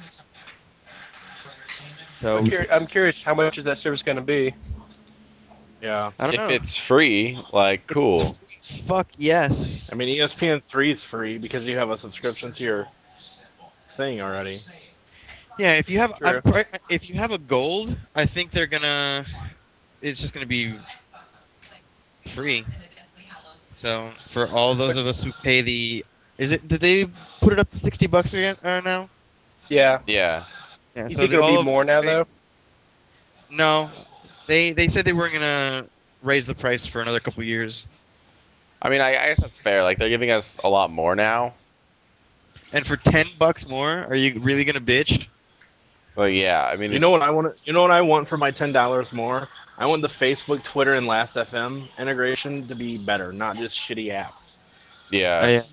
So I'm curious how much is that service going to be? Yeah. I don't If know. it's free, like, If it's cool. free, fuck yes. I mean, ESPN 3 is free because you have a subscription to your thing already. Yeah, if you have True. if you have a gold, I think they're gonna. It's just gonna be free. So for all those of us who pay the, is it? Did they put it up to $60 again now? Yeah. Yeah. Yeah. You So think there'll be all of us more who now pay, though? no, they said they weren't gonna raise the price for another couple years. I mean, I guess that's fair. Like, they're giving us a lot more now. And for $10 more, are you really gonna bitch? But yeah, I mean, You know what it's I want? You know what I want for my $10 more? I want the Facebook, Twitter, and Last.fm integration to be better, not just shitty apps. yeah. Yeah.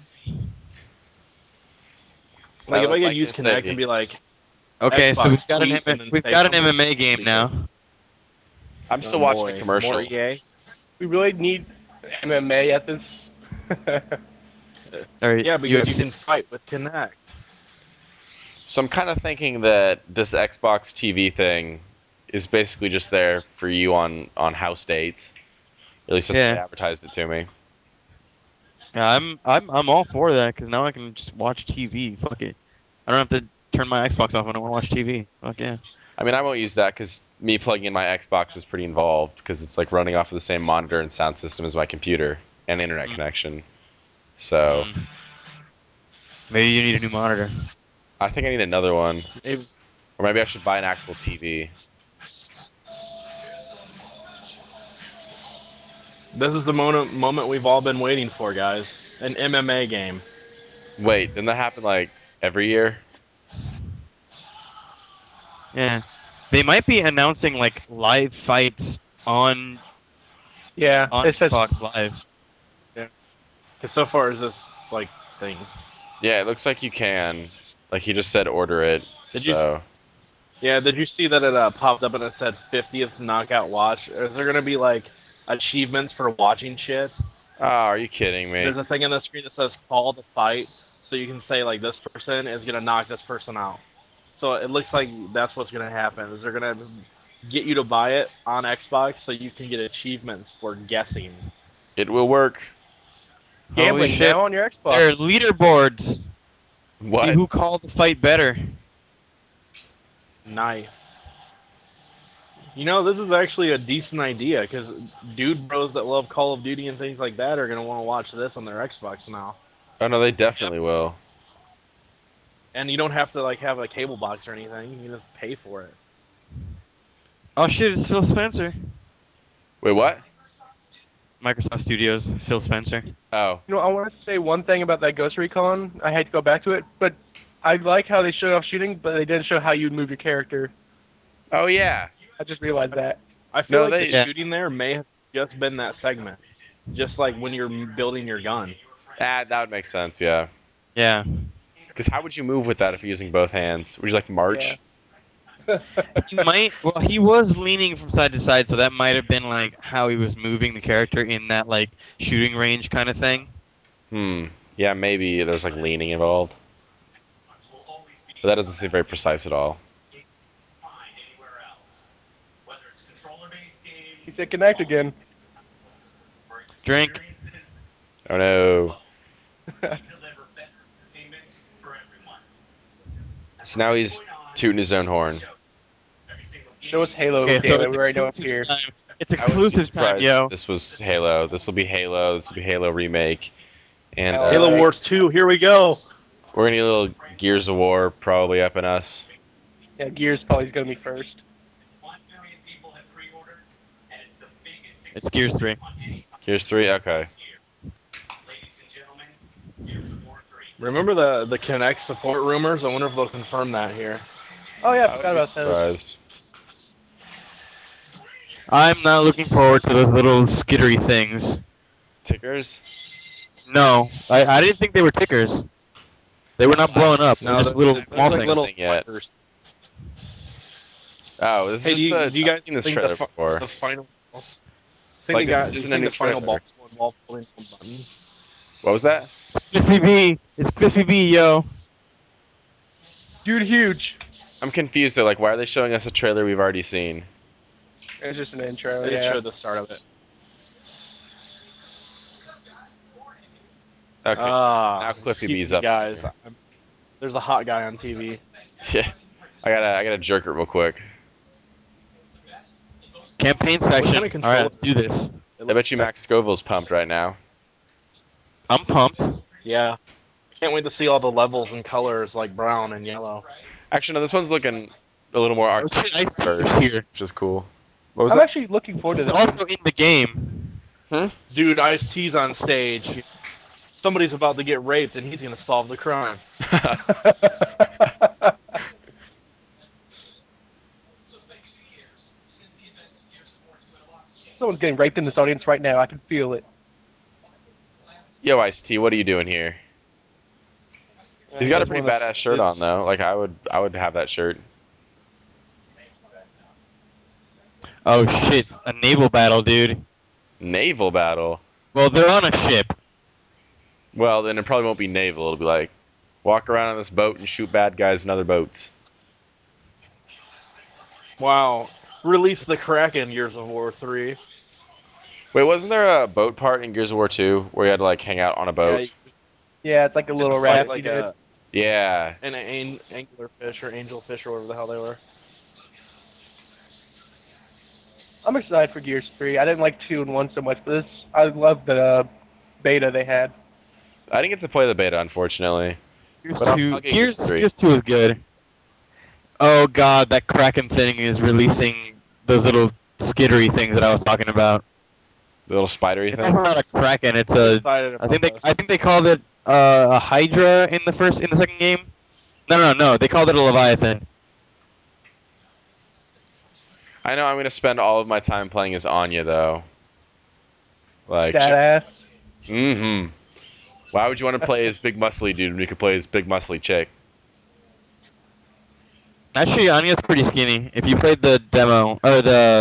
Like if I could Like use if Connect and they, be like Okay, so Xbox tweet and then we've say got an something, MMA game that'd be cool. now. I'm Oh still watching the boy, more commercial. EA. We really need MMA at this. Or Yeah, because you UFC. can fight with Connect. So I'm kind of thinking that this Xbox TV thing is basically just there for you on house dates. At least that's how they Yeah. advertised it to me. Yeah, I'm all for that because now I can just watch TV. Fuck it. I don't have to turn my Xbox off when I want to watch TV. Fuck yeah. I mean, I won't use that because me plugging in my Xbox is pretty involved because it's like running off of the same monitor and sound system as my computer and internet Mm. connection. So Mm. Maybe you need a new monitor. I think I need another one, Maybe. or maybe I should buy an actual TV. This is the moment we've all been waiting for, guys. An MMA game. Wait, didn't that happen like every year? Yeah. They might be announcing like live fights Yeah, on it says Xbox Live. Yeah. Because so far it's just like things. Yeah, it looks like you can. Like he just said order it. Did you? So Yeah. Did you see that it popped up and it said 50th knockout watch? Is there gonna be like achievements for watching shit? oh, are you kidding me? There's a thing on the screen that says call to fight, so you can say like this person is gonna knock this person out. So it looks like that's what's gonna happen. Is they're gonna get you to buy it on Xbox so you can get achievements for guessing. It will work. Holy gambling shit. now on your Xbox. There are leaderboards. See What? who called the fight better. Nice. You know, this is actually a decent idea because dude bros that love Call of Duty and things like that are gonna want to watch this on their Xbox now. Oh no, they definitely will. And you don't have to like have a cable box or anything. You can just pay for it. Oh shit, it's Phil Spencer. Wait, what? Microsoft Studios, Phil Spencer. Oh, You know, I want to say one thing about that Ghost Recon. I hate to go back to it, but I like how they showed off shooting, but they didn't show how you'd move your character. oh yeah. I just realized that. I feel No, like the they. Yeah. shooting there may have just been that segment, just like when you're building your gun. That would make sense. Yeah. Yeah. Because how would you move with that if you're using both hands? Would you like Yeah. march? He might. Well, he was leaning from side to side, so that might have been like how he was moving the character in that like shooting range kind of thing. Hmm. Yeah, maybe there's like leaning involved, but that doesn't seem very precise at all. He said connect again. Drink. Oh no. So now he's tooting his own horn. Show us Halo, Okay, so damn it. it's We already know it's exclusive here. time. It's I wouldn't be exclusive time, surprised if yo. this was Halo. This will be Halo. This will be Halo remake, and All Halo right. Wars 2, here we go. we're gonna need a little Gears of War probably up in us. Yeah, Gears probably going to be first. It's Gears 3. Gears 3. Okay. Remember the Kinect support rumors? I wonder if they'll confirm that here. Oh yeah, I I forgot wouldn't be about those. surprised. I'm not looking forward to those little skittery things. Tickers. No, I didn't think they were tickers. They were not blowing up. They're No, just little I haven't small it's seen like things. little anything yet. spiders. Oh, this is Hey, just the. do you I've guys seen this think trailer before. the final boss? Like this Do you isn't a think new the final trailer. boss will involve holding a button? What was that? Cliffy B. It's Cliffy B, yo. Dude, huge. I'm confused though. Like, why are they showing us a trailer we've already seen? It's just an intro. They Yeah. showed the start of it. Okay. Ah, Now Cliffy excuse B's me, up guys. here. There's a hot guy on TV. Yeah. I gotta jerk it real quick. Campaign What section. kind of controller? Alright, let's do this. I bet you Max Scoville's pumped right now. I'm pumped. Yeah. I can't wait to see all the levels and colors like brown and yellow. Actually, no, this one's looking a little more Oh arcade shit, Ice-T is first, here. which is cool. What was I'm that? actually looking forward to He's this. also in the game. Dude, Ice-T's on stage. Somebody's about to get raped and he's gonna solve the crime. Someone's getting raped in this audience right now. I can feel it. Yo, Ice-T, what are you doing here? He's got a That's pretty one of the- badass shirt on though. Like I would have that shirt. Oh shit, a naval battle, dude. Naval battle. Well, they're on a ship. Well, then it probably won't be naval. It'll be like walk around on this boat and shoot bad guys in other boats. Wow. Release the Kraken Gears of War 3. Wait, wasn't there a boat part in Gears of War 2 where you had to like hang out on a Yeah, boat? you Yeah, it's like a get little to fight raft like you did. Yeah. an anglerfish or angelfish or whatever the hell they were. I'm excited for Gears 3. I didn't like 2 and 1 so much, but this I love the beta they had. I didn't get to play the beta, unfortunately. Gears But I'll 2. get Gears, Gears 3. Gears 2 is good. Oh god, that Kraken thing is releasing those little skittery things that I was talking about. The little spidery It's also things. not a Kraken, it's I'm a excited about this. I think they called it a Hydra in the second game. No, they called it a Leviathan. I know I'm gonna spend all of my time playing as Anya though. Like just Badass. mm-hmm. Why would you want to play as big muscly dude when you could play as big muscly chick? Actually, Anya's pretty skinny. If you played the demo or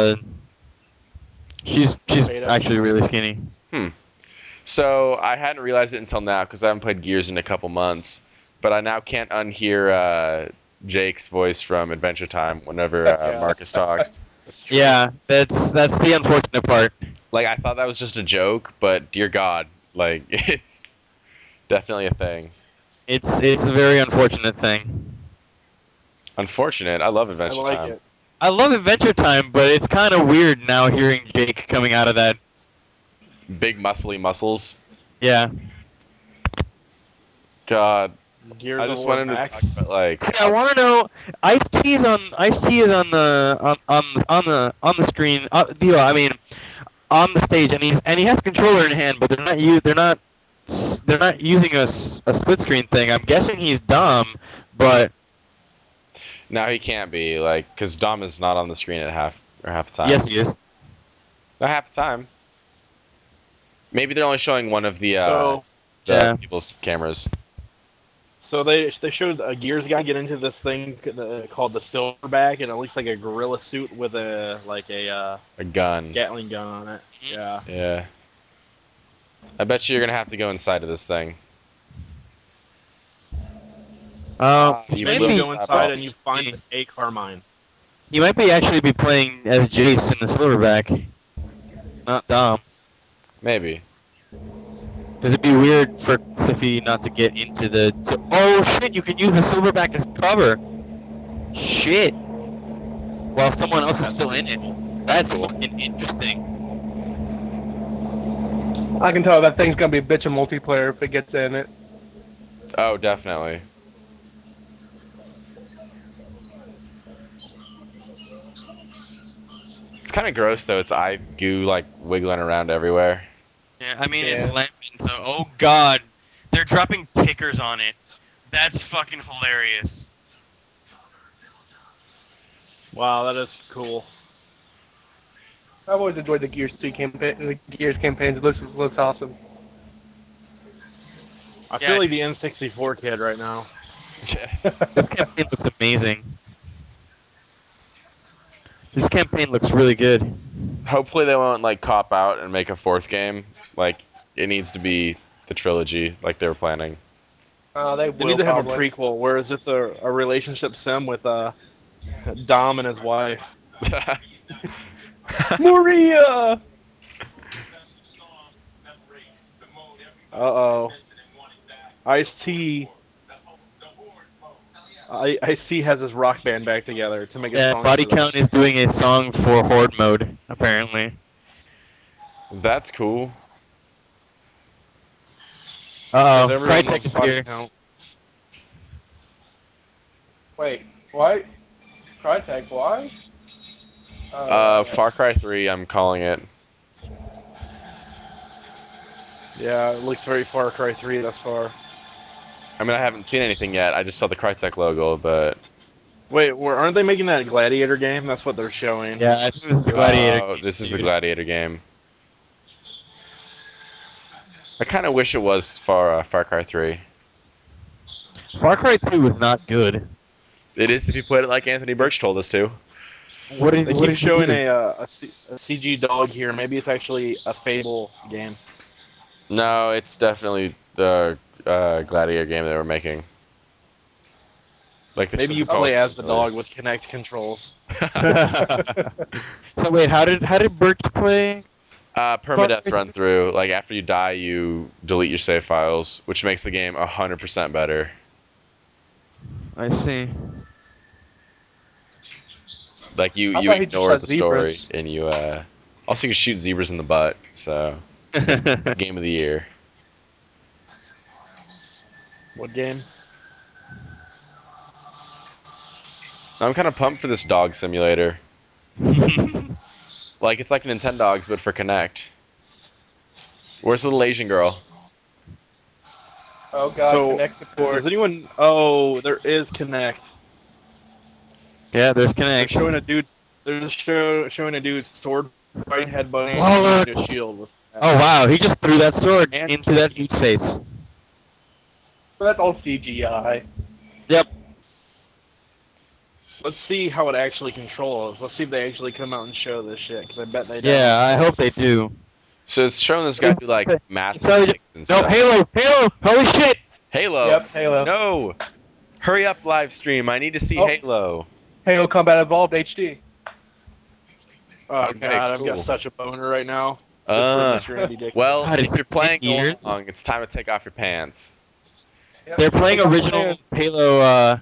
she's Beta. actually really skinny. So I hadn't realized it until now because I haven't played Gears in a couple months. But I now can't unhear Jake's voice from Adventure Time whenever Yeah. Marcus talks. That's true. Yeah, that's the unfortunate part. Like I thought that was just a joke, but dear God, like it's definitely a thing. It's a very unfortunate thing. Unfortunate. I love I Adventure like Time. it. I love Adventure Time, but it's kind of weird now hearing Jake coming out of that. Big muscly muscles. Yeah. God, Gears I of just War wanted to Max. talk about like. See, I want to know. Ice-T is on the screen. I mean, on the stage, and he has a controller in hand, but they're not using a split screen thing. I'm guessing he's dumb, but Now he can't be like because Dom is not on the screen at half the time. yes, he is. Not half the time. Maybe they're only showing one of the Yeah. people's cameras. So they showed a Gears guy get into this thing called the Silverback, and it looks like a gorilla suit with a A gun. Gatling gun on it. Mhm. Yeah. Yeah. I bet you you're gonna have to go inside of this thing. He You Then might will you be. go slap inside off. and you find a Carmine. He might be actually be playing as Jace in the Silverback, not Dom. Maybe. Because it'd be weird for Cliffy not to get into the. Oh shit! You can use the Silverback as cover. Shit. While someone else is still in it. That's Cool. fucking interesting. I can tell that thing's gonna be a bitch of multiplayer if it gets in it. Oh, definitely. It's kind of gross though. It's eye goo like wiggling around everywhere. Yeah, I mean it's Yeah. lamping. So, oh god, they're dropping tickers on it. That's fucking hilarious. Wow, that is cool. I've always enjoyed the Gears 2 campaign. The Gears campaigns. It looks awesome. I Yeah, feel like the N64 kid right now. this campaign looks amazing. This campaign looks really good. Hopefully they won't like cop out and make a fourth game. Like it needs to be the trilogy like they were planning. They They will need to have a probably. prequel where it's just a relationship sim with Dom and his wife. Maria. Uh-oh. Ice-T. Ice-T has his rock band back together to make a Yeah, song Body for this. Count is doing a song for Horde mode, apparently. That's cool. Because Uh-oh, everyone Crytek loves is Body here. Count. Wait, what? Crytek, why? Yeah. Far Cry 3, I'm calling it. Yeah, it looks very Far Cry 3 thus far. I mean, I haven't seen anything yet. I just saw the Crytek logo, but Wait, aren't they making that Gladiator game? That's what they're showing. Yeah, I think this is the Gladiator game, this is the dude. Gladiator game. I kind of wish it was for Far Cry 3. Far Cry 2 was not good. It is if you put it like Anthony Birch told us to. They What keep did he showing do? a CG dog here. Maybe it's actually a Fable game. No, it's definitely the Gladiator game they were making. Like the Maybe you Chevelle play as the simulator. dog with Kinect controls. So wait, how did Birch play? Far Permadeath Cry run 2? through. Like after you die, you delete your save files, which makes the game 100% better. I see. Like I you thought he just ignore shot the zebras. story and you also you can shoot zebras in the butt. So game of the year. What game? I'm kind of pumped for this dog simulator. Like it's like Nintendogs but for Kinect. Where's the little Asian girl? Oh god, So, Connect support. does anyone? Oh, there is Kinect. Yeah, there's They're Connect. showing a dude. Showing a dude sword fight headbutting and shooting a Bullets! shield with that. Oh wow, he just threw that sword And into that dude's face. But that's all CGI. Yep. let's see how it actually controls. Let's see if they actually come out and show this shit. Because I bet they Yeah, don't. I hope they do. So it's showing this guy do like It's massive probably kicks and no, stuff. Halo! Holy shit! Halo. Yep, Halo. No. Hurry up, live stream. I need to see Oh. Halo. Halo Combat Evolved HD. Oh Okay, god, I've got cool. such a boner right now. Just for Mr. Andy Dick. Well, God, if it's you're been 10 playing years. along, it's time to take off your pants. Yep. They're playing Take off the original pants. Halo,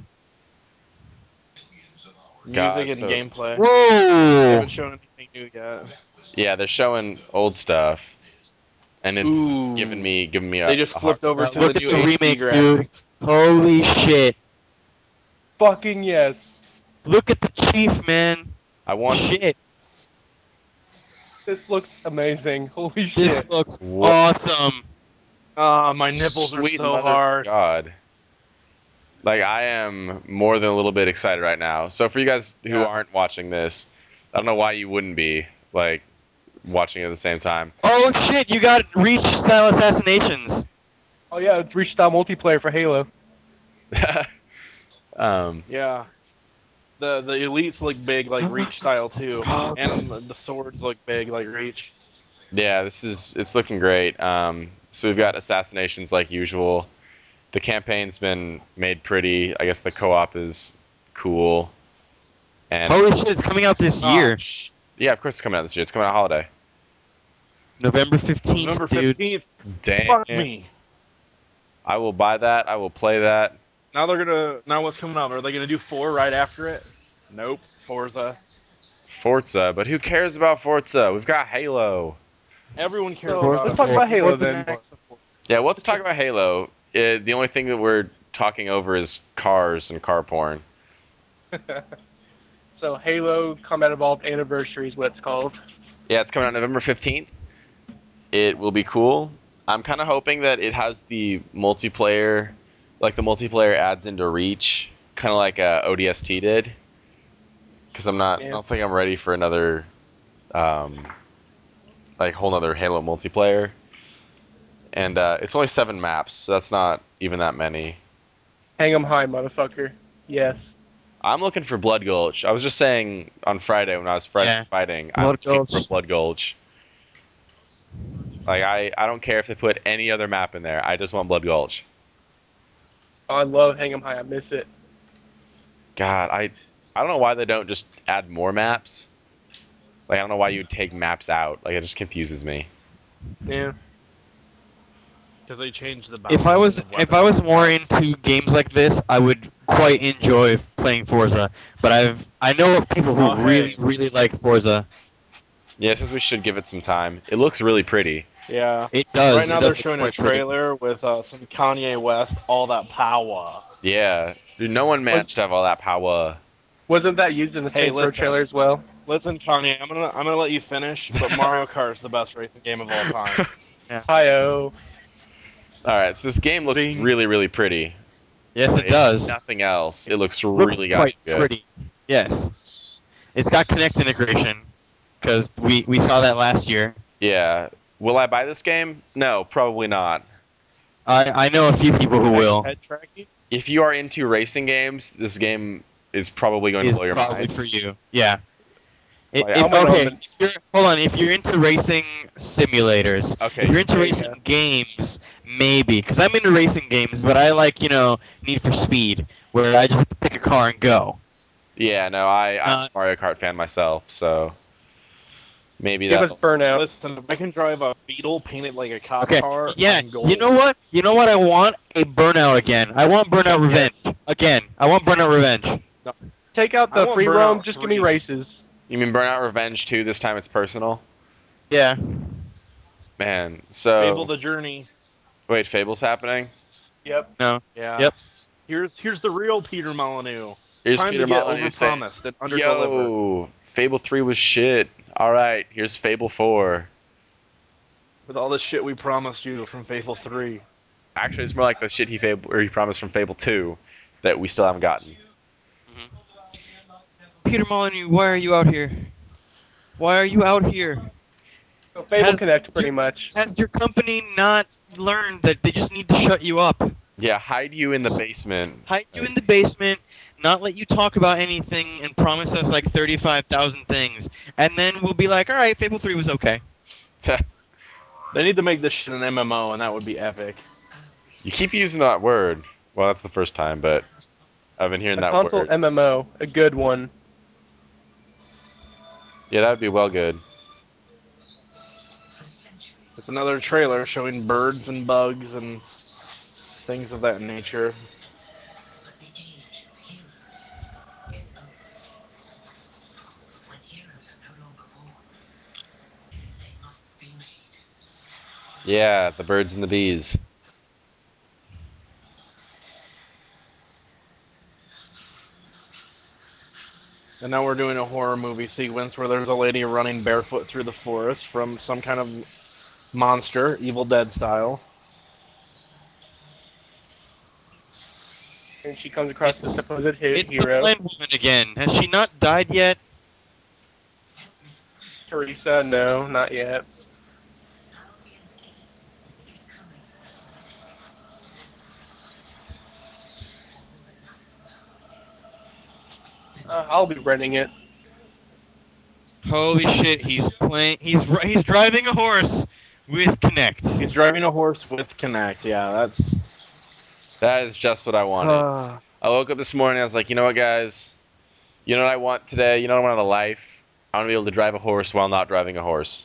God, Music and so gameplay. They Whoa! haven't shown anything new yet. yeah, they're showing old stuff, and it's Ooh. giving me They a just hard. flipped over Yeah, to the look at new the HD remake, dude. graphics. Holy shit. Fucking yes. Look at the Chief, man. I want to see Shit. This looks amazing. Holy This shit. looks what awesome. Ah, my nipples are sweet so mother of hard. God. Like I am more than a little bit excited right now. So for you guys who Yeah. aren't watching this, I don't know why you wouldn't be like watching it at the same time. Oh shit, you got Reach style assassinations. Oh yeah, it's Reach style multiplayer for Halo. um, Yeah. The elites look big like Reach style too. Cogs. And the swords look big like Reach. yeah, it's looking great. So we've got assassinations like usual. The campaign's been made pretty. I guess the co-op is cool. And Holy shit, it's coming out this Oh, year. yeah, of course it's coming out this year. It's coming out holiday. November 15th, November dude. 15th. Damn. Fuck me. I will buy that. I will play that. Now what's coming up? Are they gonna do 4 right after it? Nope. Forza. Forza, but who cares about Forza? We've got Halo. Everyone cares So about let's it. talk about Halo What's then. next? Yeah, let's talk about Halo. The only thing that we're talking over is cars and car porn. So Halo Combat Evolved Anniversary is what it's called. Yeah, it's coming out November 15th. It will be cool. I'm kind of hoping that it has the multiplayer, like the multiplayer adds into Reach, kind of like ODST did. Because I Yeah. don't think I'm ready for another, um, like whole nother Halo multiplayer. And it's only 7 maps, so that's not even that many. Hang 'em high, motherfucker. Yes. I'm looking for Blood Gulch. I was just saying on Friday when I was Yeah. fighting, I'm Blood looking for Gulch. Blood Gulch. Like I don't care if they put any other map in there. I just want Blood Gulch. Oh, I love Hang 'em high. I miss it. God, I don't know why they don't just add more maps. Like, I don't know why you'd take maps out. Like, it just confuses me. Yeah. Because they changed the If I was balancing of if I weapons was and more stuff. into games like this, I would quite enjoy playing Forza. But I know of people who Oh, hey. really like Forza. Yeah, since we should give it some time. It looks really pretty. Yeah. It does. Right now it they're does look showing a quite pretty. trailer with some Kanye West, All That Power. Yeah. Dude, no one managed to have all that power. Wasn't that used in the Hey, Saints Row listen. trailer as well? Listen, Kanye, I'm gonna let you finish, but Mario Kart is the best racing game of all time. Hi-oh. Alright, so this game looks Ding. really, really pretty. Yes, But it if does. nothing else, it looks Looks really quite goddamn good. pretty. Yes. It's got Kinect integration because we saw that last year. Yeah. Will I buy this game? No, probably not. I know a few people who will. Head tracking? If you are into racing games, this game is probably going to Is blow your probably mind. for you. Yeah. Like, I'm Okay, gonna- hold on. If you're into racing simulators, Okay, if you're into there you racing go. games, maybe. Because I'm into racing games, but I like, Need for Speed, where I just have to pick a car and go. Yeah, no, I'm Uh, a Mario Kart fan myself, so maybe Give us that. Burnout. Listen, if I can drive a Beetle painted like a cop Okay, car, yeah. I'm gold. You know what? You know what I want? A Burnout again. I want Burnout Revenge again. I want Burnout Revenge. Take out I the want free Burnout roam, just give me 3. races. You mean Burnout Revenge 2? This time it's personal. Yeah. Man, Fable so the Journey. wait, Fable's happening. Yep. No. Yeah. Yep. Here's the real Peter Molyneux. Here's Time Peter to get Molyneux saying, overpromised and underdeliver. "Yo, Fable 3 was shit. All right, here's Fable 4." With all the shit we promised you from Fable 3. Actually, it's more like the shit he promised from Fable 2 that we still haven't gotten. Peter Molyneux, why are you out here? Why are you out here? So Fable Has- Connect, pretty much. Has your company not learned that they just need to shut you up? Yeah, hide you in the basement. Hide you in the basement, not let you talk about anything, and promise us like 35,000 things. And then we'll be like, alright, Fable 3 was okay. They need to make this shit an MMO, and that would be epic. You keep using that word. Well, that's the first time, but I've been hearing A that console word. MMO, a good one. Yeah, that would be well good. It's another trailer showing birds and bugs and things of that nature. Yeah, the birds and the bees. And now we're doing a horror movie sequence where there's a lady running barefoot through the forest from some kind of monster, Evil Dead style. And she comes across the It's- supposed It's the hero, blind woman again. Has she not died yet? Teresa. No, not yet. I'll be renting it. Holy shit, he's playing. He's driving a horse with Kinect. He's driving a horse with Kinect. Yeah, that's. That is just what I wanted. I woke up this morning, I was like, you know what, guys? You know what I want today? You know what I want out of life? I want to be able to drive a horse while not driving a horse.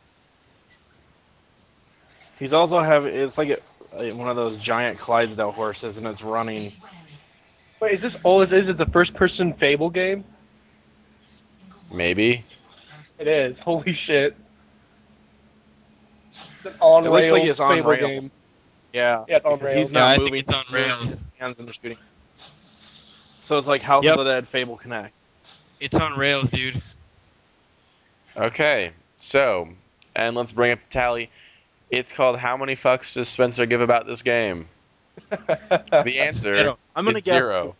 He's also having. It's like one of those giant Clydesdale horses, and it's running. Wait, is this all it is? Is it the first-person Fable game? Maybe. It is. Holy shit. It's an It looks like on-rails it's on Fable rails. game. Yeah, Yeah, it's on because rails. he's Yeah, not I think moving. it's on he's moving rails. his hands and they're shooting. So it's like House Yep. of the Dead Fable Connect. It's on rails, dude. Okay, so, and let's bring up the tally. It's called How Many Fucks Does Spencer Give About This Game? The answer Zero. I'm gonna is guess 0.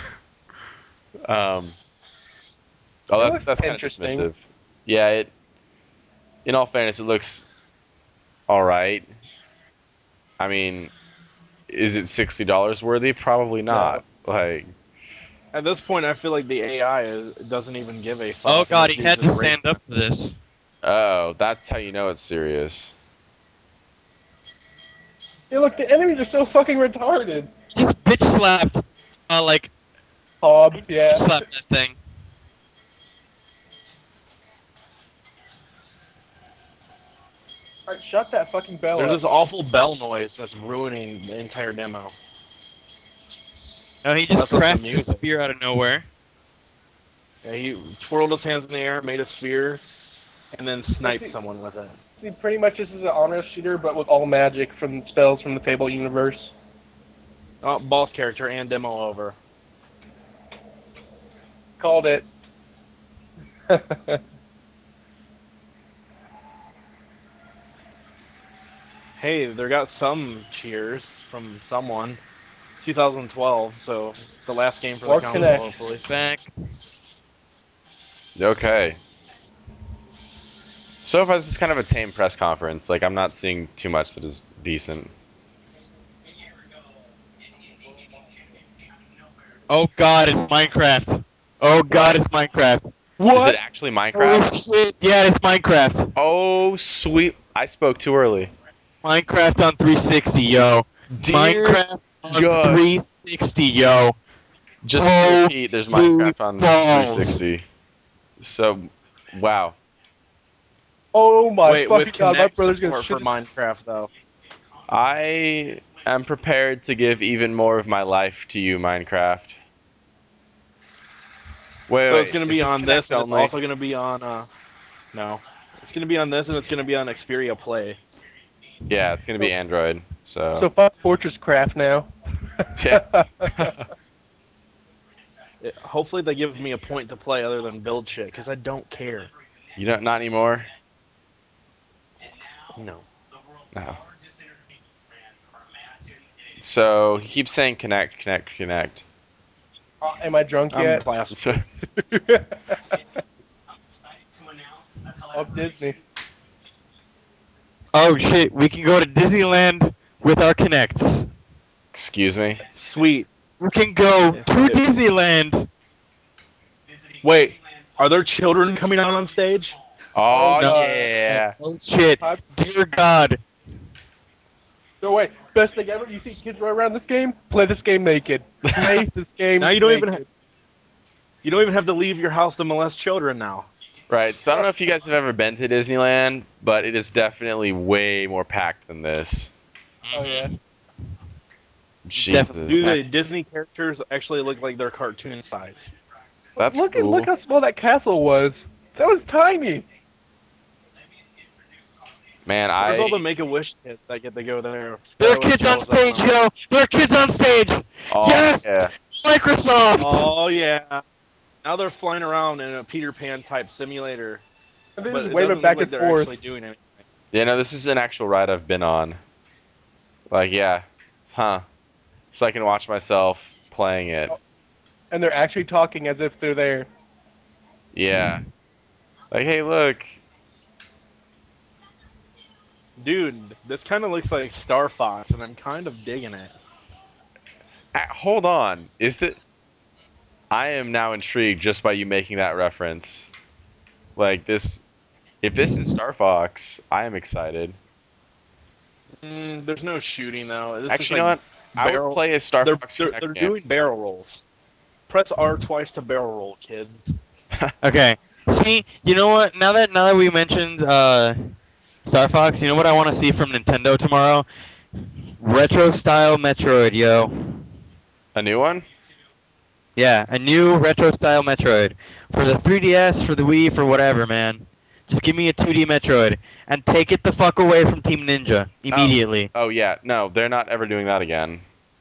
Oh, It looks that's kind of interesting. dismissive. Yeah, in all fairness, it looks alright. I mean, is it $60 worthy? Probably not. Like, At this point, I feel like the AI doesn't even give a fuck. Oh and god, just he had to uses stand up to this. oh, that's how you know it's serious. Hey, look, the enemies are so fucking retarded. Just bitch slapped. Like, Hobbs, bitch yeah. slapped that thing. Alright, shut that fucking bell There's up. this awful bell noise that's ruining the entire demo. No, he just That's the crafted a music. spear out of nowhere. Yeah, he twirled his hands in the air, made a sphere, and then sniped someone with it. See, pretty much this is an honor shooter, but with all magic from spells from the Fable universe. Oh, boss character and demo over. Called it. Hey, they got some cheers from someone. 2012, so the last game for the Or console, Kinect. hopefully. Back. Okay. So far, this is kind of a tame press conference. Like, I'm not seeing too much that is decent. Oh god, it's Minecraft. Oh god, it's Minecraft. What? Is it actually Minecraft? Oh shit, yeah, it's Minecraft. Oh, sweet. I spoke too early. Minecraft on 360, yo. Dear Minecraft on God. 360, yo. Just to Oh, repeat, there's Minecraft on balls. 360. So, wow. Oh my Wait, with fucking god, my Kinect brother's gonna support shit for Minecraft, though. I am prepared to give even more of my life to you, Minecraft. Wait, So wait. it's going to Is be this on this, Kinect and it's only? also going to be on, no. It's going to be on this, and it's going to be on Xperia Play. Yeah, it's gonna be Android. So fuck Fortress Craft now. Yeah. Hopefully they give me a point to play other than build shit, because I don't care. You don't, not anymore. No. No. So he keeps saying connect, connect, connect. Am I drunk I'm yet? classical. Of Disney. Oh shit, we can go to Disneyland with our Kinects. Excuse me. Sweet. We can go If to it- Disneyland. Wait, are there children coming out on stage? Oh No. yeah. Oh shit, dear god. So wait, best thing ever, you see kids run around this game? Play this game naked. Play this game Now you don't naked. even You don't even have to leave your house to molest children now. Right. So I don't know if you guys have ever been to Disneyland, but it is definitely way more packed than this. Oh yeah. Definitely. Jesus. Dude, the Disney characters actually look like they're cartoon size. That's look cool. look how small that castle was. That was tiny. Man, Where's all the I. Make-A-Wish kids that get to go there? There I are was kids on jealous of stage, them. yo! There are kids on stage! Oh Yes! yeah. Microsoft! Oh yeah. Now they're flying around in a Peter Pan type simulator, And they but just it wave doesn't it look back like and they're forth. actually doing anything. Yeah. No, this is an actual ride I've been on. Like, yeah. Huh. So I can watch myself playing it. And they're actually talking as if they're there. Yeah. Like, hey, look. Dude, this kind of looks like Star Fox, and I'm kind of digging it. Hold on. Is that? I am now intrigued just by you making that reference. Like this. If this is Star Fox, I am excited. There's no shooting though. This Actually, is you know like what? I would barrel. play a Star They're Fox they're, Connect they're game. doing barrel rolls. Press R twice to barrel roll, kids. Okay. See, you know what? Now that we mentioned Star Fox, you know what I want to see from Nintendo tomorrow? Retro style Metroid, yo. A new one? Yeah, a new retro style Metroid. For the 3DS, for the Wii, for whatever, man. Just give me a 2D Metroid and take it the fuck away from Team Ninja immediately. Oh yeah. No, they're not ever doing that again.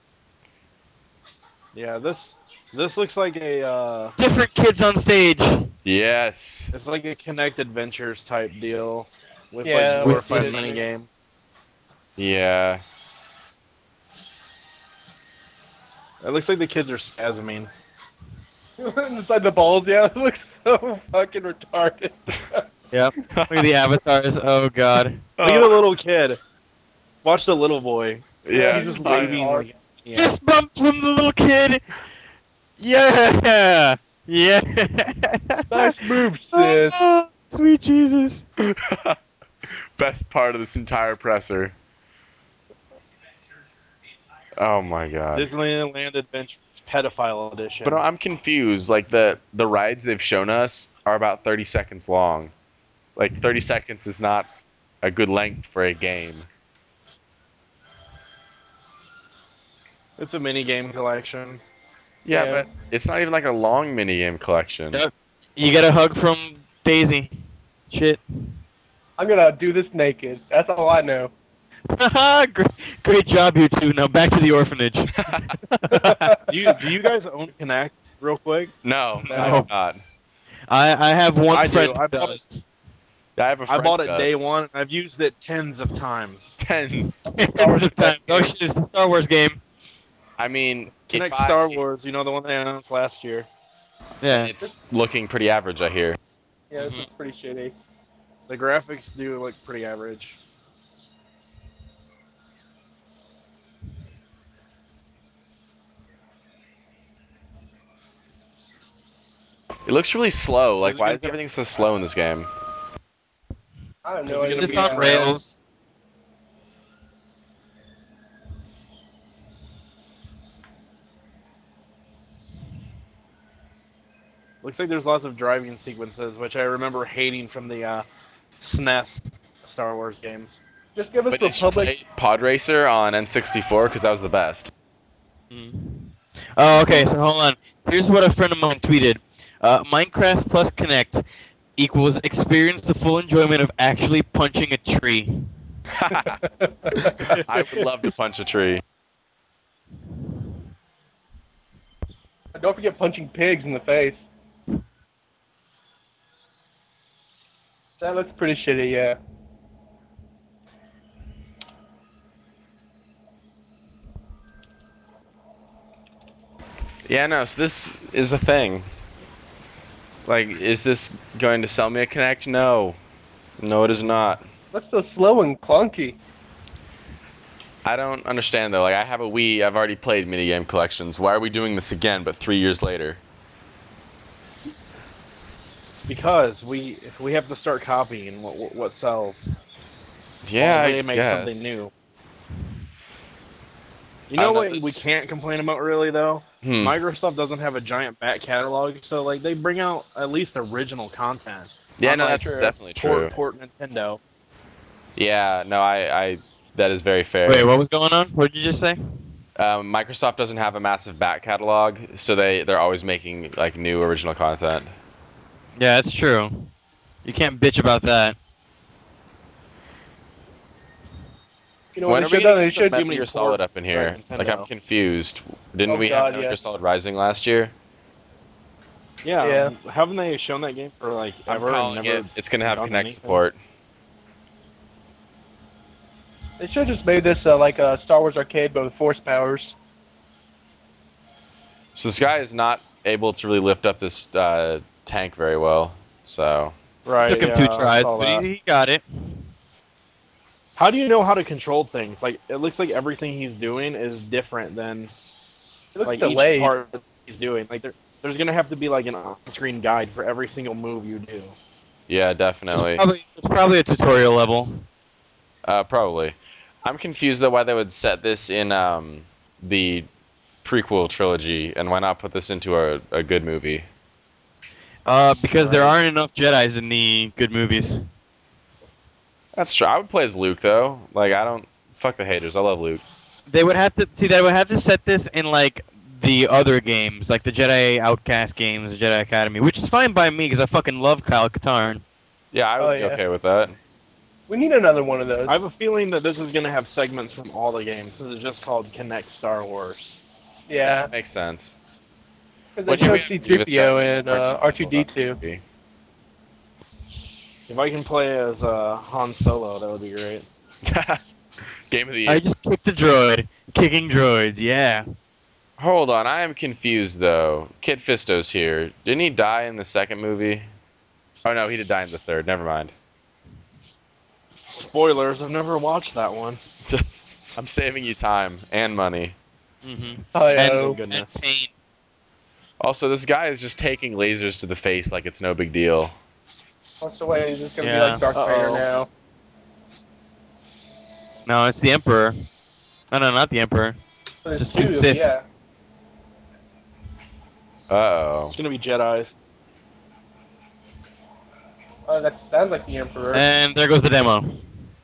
Yeah, this looks like a Different kids on stage. Yes. it's like a Connect Adventures type deal with Yeah, like with glorified Disney. mini games. Yeah. It looks like the kids are spasming. Inside the balls, yeah, it looks so fucking retarded. Yep. Look at the avatars. Oh god. Look at the little kid. Watch the little boy. Yeah. He's just I waving know. like yeah. Fist bump from the little kid. Yeah. Yeah. Nice move, sis. Oh, sweet Jesus. Best part of this entire presser. Oh my god. Disneyland Adventures Pedophile Edition. But I'm confused. Like the rides they've shown us are about 30 seconds long. Like 30 seconds is not a good length for a game. It's a mini game collection. Yeah, Yeah. but it's not even like a long minigame collection. Yep. You get a hug from Daisy. Shit. I'm gonna do this naked. That's all I know. great, great job, you two. Now back to the orphanage. Do you guys own Kinect? Real quick. No, No. I do not. I have one I do. friend I who bought does. I have a I friend bought who it day does. one. And I've used it tens of times. Tens. Tens of times. Oh shit, it's the Star Wars game. I mean, if Kinect I Star Wars, you know the one they announced last year. Yeah. it's looking pretty average, I hear. Yeah, this is pretty shitty. The graphics do look pretty average. It looks really slow. Like, Is it why gonna is be- everything so slow in this game? I have Is no it idea. gonna It's be on on rails. Looks like there's lots of driving sequences, which I remember hating from the SNES Star Wars games. Just give us But did you Republic. play Pod Racer on N64? Because that was the best. Mm. Oh, okay. So hold on. Here's what a friend of mine tweeted: Minecraft plus Connect equals experience the full enjoyment of actually punching a tree. I would love to punch a tree. Don't forget punching pigs in the face. That looks pretty shitty, yeah. Yeah, no, so this is a thing. Like, is this going to sell me a Kinect? No. No, it is not. Looks so slow and clunky. I don't understand, though. Like, I have a Wii. I've already played minigame collections. Why are we doing this again, but 3 years later? Because we have to start copying what sells. Yeah, While I they make guess. something new. You I know don't know, what we this- can't complain about really though? Hmm. Microsoft doesn't have a giant back catalog, so like they bring out at least original content. Yeah, no, Unlike that's definitely true. Port Nintendo. Yeah, no, I that is very fair. Wait, what was going on? What did you just say? Microsoft doesn't have a massive back catalog, so they're always making like new original content. Yeah, that's true. You can't bitch about that. You know what When they are we should gonna have done? get They some should. Metal many Gear Solid ports up in by here? Like, I'm Nintendo. confused. Didn't Oh, we have God, Metal yeah. Gear Solid Rising last year? Yeah, haven't they shown that game for like I'm ever and calling never it. It's gonna have done Kinect anything? support. They should have just made this like a Star Wars arcade, but with force powers. So this guy is not able to really lift up this tank very well. So Right, Took him yeah, 2 I tries, saw but that. he got it. How do you know how to control things? Like it looks like everything he's doing is different than It looks like delayed. each part that he's doing. Like there's gonna have to be like an on-screen guide for every single move you do. yeah, definitely. It's probably a tutorial level. Probably. I'm confused though why they would set this in the prequel trilogy, and why not put this into a good movie? Because there Right. aren't enough Jedi's in the good movies. That's true. I would play as Luke though. Like, I don't fuck the haters. I love Luke. They would have to see. They would have to set this in like the other games, like the Jedi Outcast games, the Jedi Academy, which is fine by me because I fucking love Kyle Katarn. Yeah, I would Oh, be yeah. okay with that. We need another one of those. I have a feeling that this is gonna have segments from all the games. This is just called Connect Star Wars. Yeah, Makes sense. because When they do we showed have Grievous guy C-3PO and Guardian Solo R2-D2. If I can play as Han Solo, that would be great. Game of the I year. just kicked a droid, kicking droids. Yeah. Hold on, I am confused though. Kit Fisto's here. Didn't he die in the second movie? Oh no, he did die in the third. Never mind. Spoilers, I've never watched that one. I'm saving you time and money. Mm-hmm. Hi-yo. Thank goodness. And pain. Also, this guy is just taking lasers to the face like it's no big deal. What's the way? Is this gonna be Yeah. like Darth Vader now? No, it's the Emperor. No, not the Emperor. So there's Just two, two Sith. yeah. Uh-oh. It's gonna be Jedi's. Oh, that sounds like the Emperor. And there goes the demo.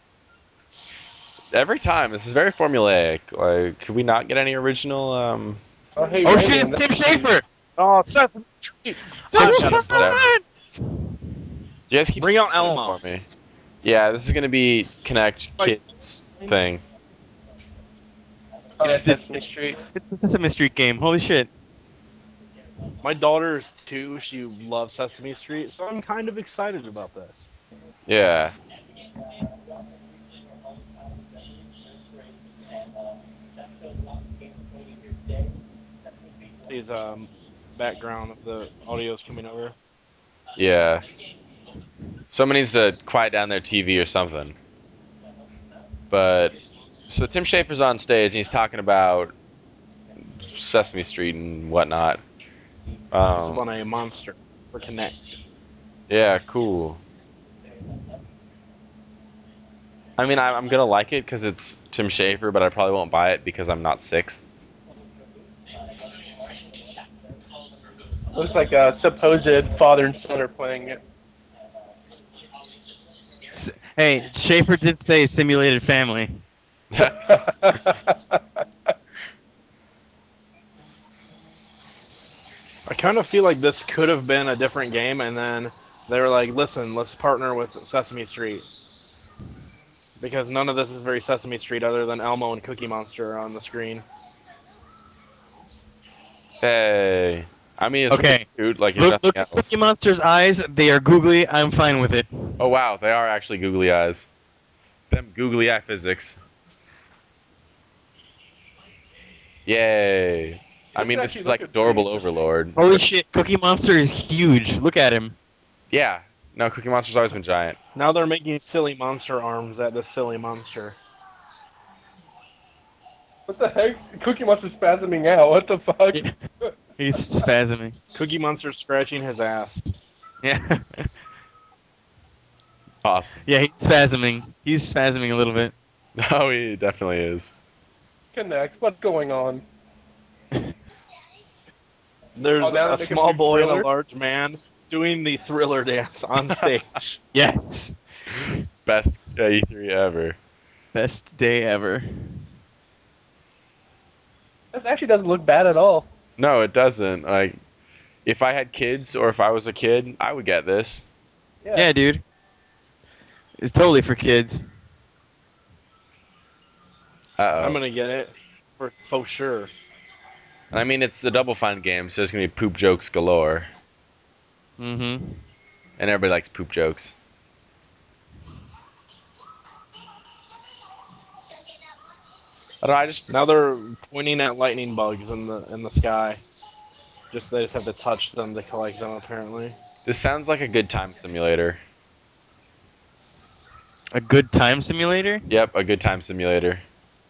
Every time, this is very formulaic. Like, could we not get any original? Oh, hey, Oh Randy, shit, and it's Tim Schafer! Oh, Sesame Street! Tim I What's gotta Schafer. bet. You guys keep Bring out spoiling it Elmo. for me. Yeah, this is gonna be Connect Like- Kids thing. oh, yeah, Sesame Street. It's a Sesame Street game. Holy shit. My daughter's 2. She loves Sesame Street, so I'm kind of excited about this. Yeah. These background of the audio's coming over. Yeah. Someone needs to quiet down their TV or something. But so Tim Schafer's on stage and he's talking about Sesame Street and whatnot. It's Um, on a monster for Connect. yeah, cool. I mean, I'm gonna like it because it's Tim Schafer, but I probably won't buy it because I'm not 6. Looks like a supposed father and son are playing it. Hey, Schaefer did say simulated family. I kind of feel like this could have been a different game, and then they were like, "Listen, let's partner with Sesame Street." Because none of this is very Sesame Street other than Elmo and Cookie Monster on the screen. Hey, I mean, it's Okay. really cute. Like if Look nothing at else. Cookie Monster's eyes. They are googly. I'm fine with it. Oh wow, they are actually googly eyes. Them googly eye physics. Yay. I This mean, this actually is like looking pretty adorable interesting. Overlord. Holy shit, Cookie Monster is huge. Look at him. Yeah. No, Cookie Monster's always been giant. Now they're making silly monster arms at this silly monster. What the heck? Cookie Monster's spasming out. What the fuck? Yeah. He's spasming. Cookie Monster's scratching his ass. Yeah. Awesome. Yeah, he's spasming. He's spasming a little bit. Oh, he definitely is. Connect. What's going on? There's Oh, now they're a making small boy and a Thriller? large man doing the Thriller dance on stage. Yes. Best E3 ever. Best day ever. This actually doesn't look bad at all. No, it doesn't. Like, if I had kids or if I was a kid, I would get this. Yeah, dude. It's totally for kids. I'm Uh-oh. gonna get it for sure. And I mean, it's a Double Fine game, so there's gonna be poop jokes galore. Mm-hmm. And everybody likes poop jokes. I don't know, I just... Now they're pointing at lightning bugs in the sky. They just have to touch them to collect them apparently. This sounds like a good time simulator. A good time simulator? Yep, a good time simulator.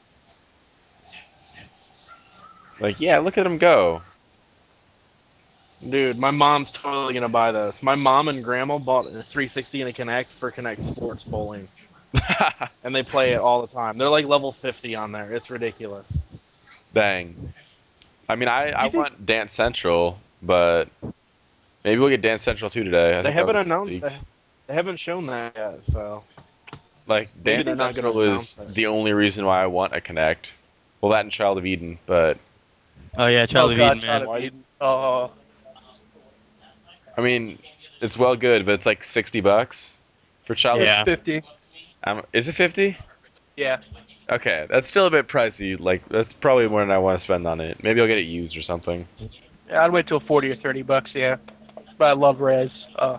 Like, yeah, look at him go. Dude, my mom's totally gonna buy this. My mom and grandma bought a 360 and a Connect for Connect Sports Bowling, and they play it all the time. They're like level 50 on there. It's ridiculous. Dang. I mean, I You think want Dance Central, but maybe we'll get Dance Central 2 today. I They think that haven't was announced leaked. they haven't shown that yet, so Like, maybe Dance they're not gonna Central announce is it. the only reason why I want a Connect. Well, that and Child of Eden, but Oh yeah, Child oh of god, Eden, Child man. of Eden. Oh, I mean, it's well good, but it's like $60 for Child of it's Yeah. 50. Is it 50? Yeah. Okay, that's still a bit pricey. Like, that's probably more than I want to spend on it. Maybe I'll get it used or something. Yeah, I'd wait till 40 or 30 bucks. Yeah. But I love Res.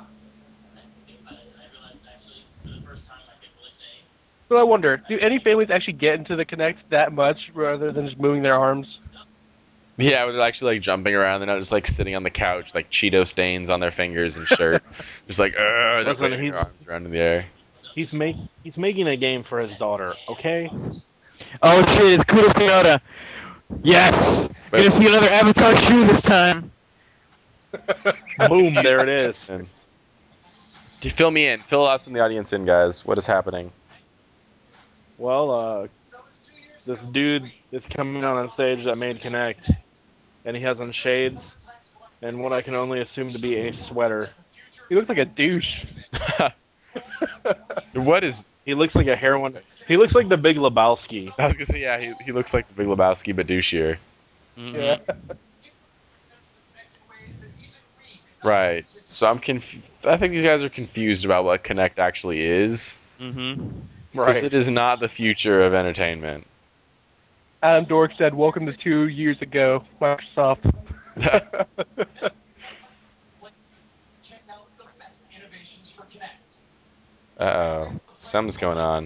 So I wonder, do any families actually get into the Connect that much rather than just moving their arms? Yeah, they're actually like jumping around. They're not just like sitting on the couch, like Cheeto stains on their fingers and shirt. Just like, they're Listen, waving their arms around in the air. he's making a game for his daughter. Okay. Oh shit, it's Kudo Toyota. Yes! Wait, Gonna see another Avatar shoe this time. Boom! There it is. Fill me in. Fill us in the audience in, guys. What is happening? Well, this dude is coming out on stage that made Connect, and he has on shades and what I can only assume to be a sweater. He looks like a douche. What is? He looks like a heroin. He looks like the Big Lebowski. I was gonna say, yeah, he looks like the Big Lebowski, but douchier. Yeah. Right. So I'm confused. I think these guys are confused about what Kinect actually is, because Right. it is not the future of entertainment. Adam Dork said, "Welcome to 2 years ago, Microsoft." Uh-oh. Something's going on.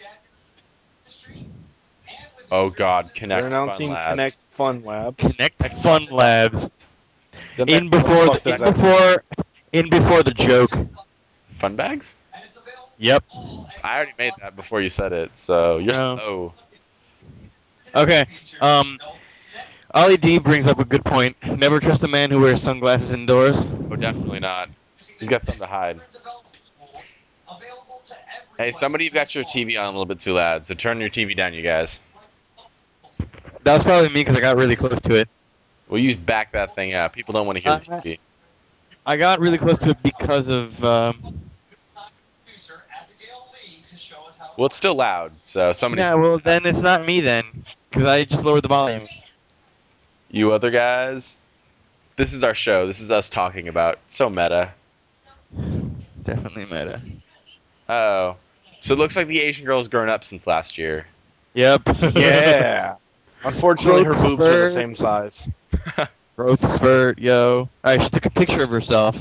Oh God, They're Kinect Fun announcing Kinect Labs. Fun Labs. Connect Fun Labs. Then In what the before fuck the does that mean? in before the joke. Fun bags? Yep. I already made that before you said it, so you're Oh. slow. Okay. Ollie D brings up a good point. Never trust a man who wears sunglasses indoors. Oh, definitely not. He's got something to hide. Hey, somebody, you've got your TV on a little bit too loud, so turn your TV down, you guys. That was probably me because I got really close to it. Will you back that thing up? People don't want to hear the TV. I got really close to it because of. Well, it's still loud, so somebody's. Yeah, well then it's not me then, because I just lowered the volume. You other guys. This is our show. This is us talking about. So meta. Definitely meta. Oh. So it looks like the Asian girl's grown up since last year. Yep. Yeah. Unfortunately, her Growth boobs are the spurt. same size. Growth spurt, yo. Alright, she took a picture of herself.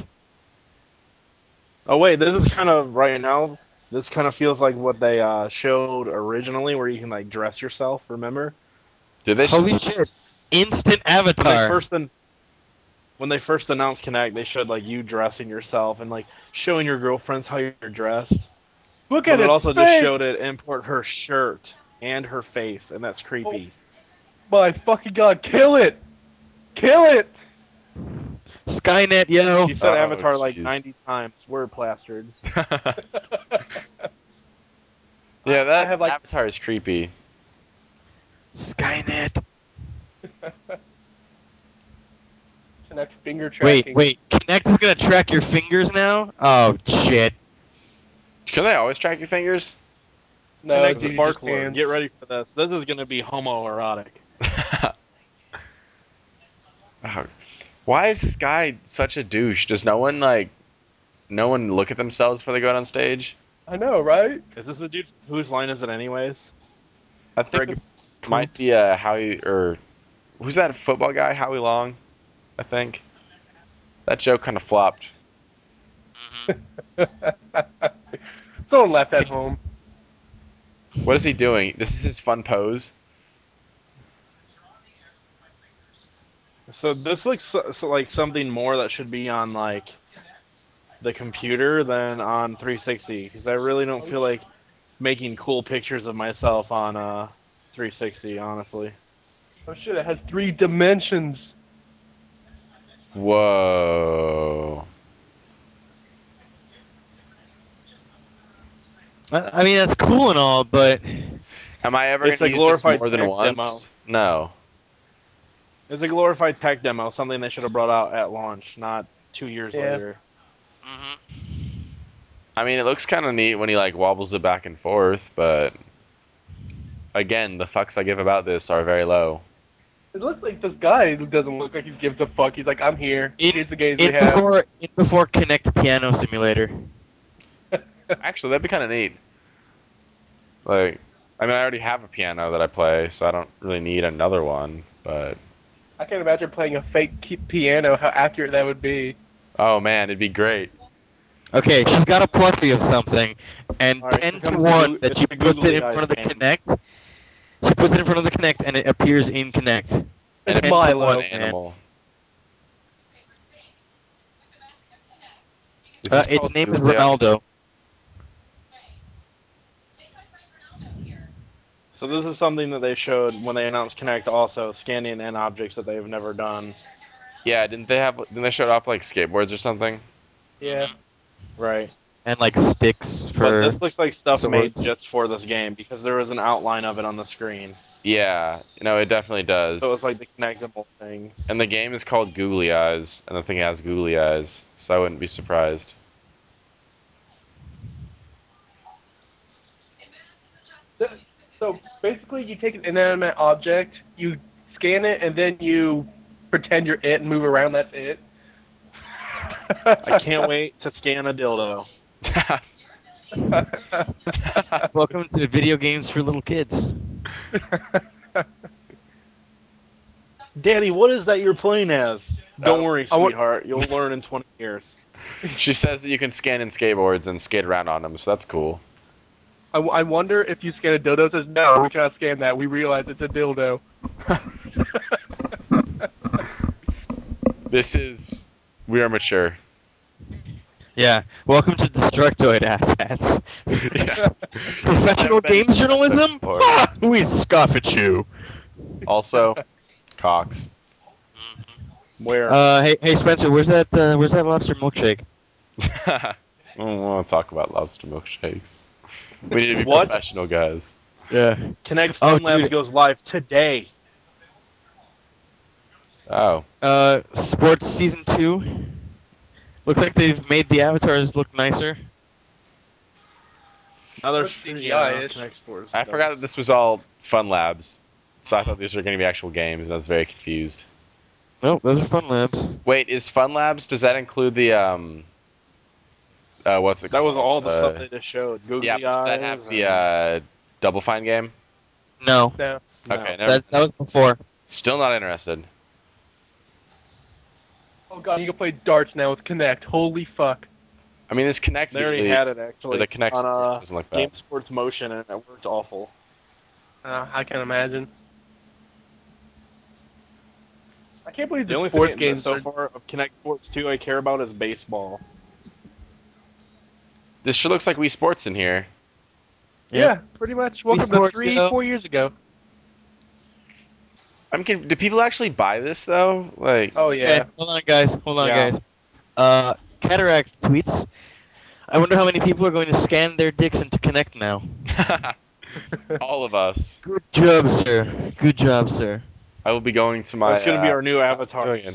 Oh wait, this is kind of right now. This kind of feels like what they showed originally, where you can like dress yourself. Remember Did they? Holy shit. Instant when they avatar. when they first announced Kinect, they showed like you dressing yourself and like showing your girlfriends how you're dressed. Look But at it its also just face. showed it import her shirt and her face, and that's creepy. My fucking god, kill it! Kill it! Skynet, yo. She said Oh, Avatar like jeez. 90 times. Word plastered. Yeah, I that have like avatar is creepy. Skynet. Kinect finger Wait, tracking. wait. Kinect is gonna track your fingers now? Oh, shit. Can they always track your fingers? No, Kinect dude, just Sparkler. hands. Get ready for this. This is gonna be homoerotic. Oh, why is Sky such a douche? Does no one look at themselves before they go out on stage? I know, right? Is this the dude? Whose line is it, anyways? I think Greg this might be Howie, or who's that football guy? Howie Long, I think. That joke kind of flopped. Someone left at home. What is he doing? This is his fun pose. So this looks like something more that should be on like the computer than on 360, because I really don't feel like making cool pictures of myself on 360, honestly. Oh shit, it has 3 dimensions. Whoa. I mean, that's cool and all, but Am I ever going It's to a use this glorified more than tech demo. once? No. It's a glorified tech demo, something they should have brought out at launch, not 2 years Yeah. later. I mean, it looks kind of neat when he like wobbles it back and forth, but again, the fucks I give about this are very low. It looks like this guy doesn't look like he gives a fuck. He's like, I'm here. in Here's the games in we have. before Kinect Piano Simulator. Actually, that'd be kind of neat. Like, I mean, I already have a piano that I play, so I don't really need another one. But I can't imagine playing a fake piano, how accurate that would be. oh man, it'd be great. Okay, she's got a plushie of something, and Alright, 10 here to comes 1 that it's she the puts it googly in eyes front of the game. Kinect. She puts it in front of the Kinect, and it appears in Kinect. And It's 10 to 1, Milo. man. Animal. Is this Its called name is Googly Eyes? Ronaldo. So this is something that they showed when they announced Kinect, also scanning in objects that they've never done. Yeah, didn't they show it off like skateboards or something? Yeah. Right. And like sticks But for this looks like stuff made swords. just for this game, because there was an outline of it on the screen. Yeah, it definitely So it does. was like the connectable things. And the game is called Googly Eyes, and the thing has googly eyes, so I wouldn't be surprised. So basically, you take an inanimate object, you scan it, and then you pretend you're it and move around. That's it. I can't wait to scan a dildo. Welcome to video games for little kids. Daddy, what is that you're playing as? Don't worry, I want- sweetheart. You'll learn in 20 years. She says that you can scan in skateboards and skate around on them, so that's cool. I wonder if you scan a dildo. It says no, we cannot scan that. We realize it's a dildo. We are mature. Yeah. Welcome to Destructoid, asshats. Yeah. Professional Never been games into journalism? before. Ha! We scoff at you. Also, Cox. Where? Hey, Spencer, where's that lobster milkshake? I don't want to talk about lobster milkshakes. We need to be What? professional, guys. Yeah. Connect Oh, Fun Labs dude. goes live today. Oh. Sports Season 2. Looks like they've made the avatars look nicer. Another Looks CGI-ish. Connect Sports. I forgot that this was all Fun Labs, so I thought these were going to be actual games, and I was very confused. Nope, those are Fun Labs. Wait, is Fun Labs, does that include the, what's it That called? was all the stuff they just showed. Googly Yeah, but does that eyes have the, and- Double Fine game? No. No. No. Okay, never That was before. Still not interested. Oh god, you can play darts now with Kinect. Holy fuck. I mean, this Connect They already really, had it actually the Kinect on Sports doesn't look bad. Game Sports Motion, and it worked awful. I can imagine. I can't believe The the only sports thing games so are... far of Connect Sports 2 I care about is baseball. This sure looks like Wii Sports in here. Yeah, pretty much. Welcome to Sports, 4 years ago. Do people actually buy this though? Like, Oh yeah. Okay, hold on, guys. Yeah. Cataract tweets. I wonder how many people are going to scan their dicks into Connect now. all of us. Good job, sir. Good job, sir. I will be going to my. That's gonna be our new Sounds avatar. Pavilion.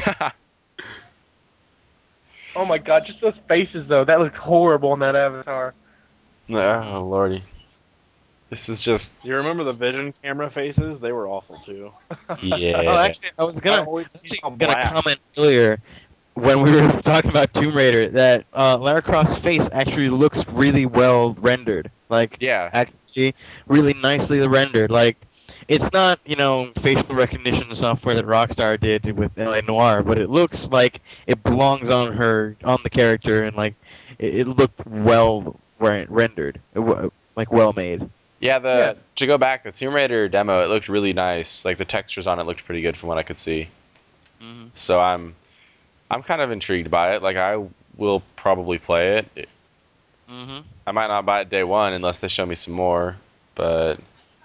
Oh my god, just those faces though. That looks horrible in that avatar. Oh lordy, this is just You remember the Vision camera faces? They were awful too. yeah. Oh, actually, I was gonna, always actually feel gonna black. comment earlier when we were talking about Tomb Raider that Lara Croft's face actually looks really well rendered. Like, Yeah. actually, really nicely rendered. Like, it's not, facial recognition software that Rockstar did with LA Noire, but it looks like it belongs on the character, and like, it looked well rendered, like well made. Yeah, Yeah. to go back, the Tomb Raider demo, it looked really nice. Like the textures on it looked pretty good from what I could see. Mm-hmm. So I'm kind of intrigued by it. Like I will probably play it. Mm-hmm. I might not buy it day one unless they show me some more. But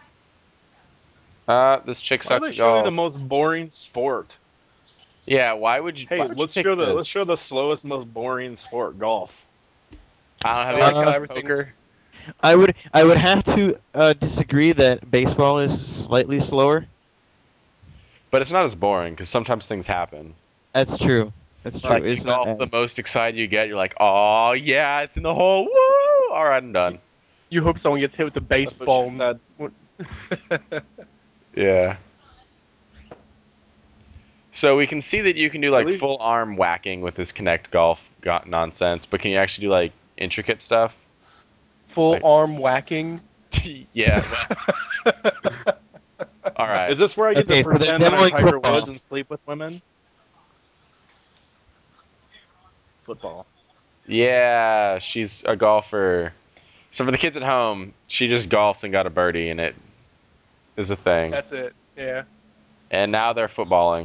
this chick Why do sucks they at show you the golf. most boring sport? Yeah, why would you? Hey, why would you let's pick show the this? let's show the slowest, most boring sport, golf. I don't know. Have I you like ever how seen everything's- poker? I would have to disagree that baseball is slightly slower. But it's not as boring because sometimes things happen. That's true. That's true. Like in It's not golf, the as- most excited you get, you're like, oh yeah, it's in the hole. Woo! All right, I'm done. You hope someone gets hit with a That's what baseball. she said. Yeah. So we can see that you can do like At least- full arm whacking with this Connect Golf nonsense, but can you actually do like intricate stuff? Full Like- arm whacking. Yeah. Well, all right. Is this where I get Okay, to so they're pretend that I'm demoing Tiger football. Woods and sleep with women? Football. Yeah, she's a golfer. So for the kids at home, she just golfed and got a birdie, and it is a thing. That's it. Yeah. And now they're footballing.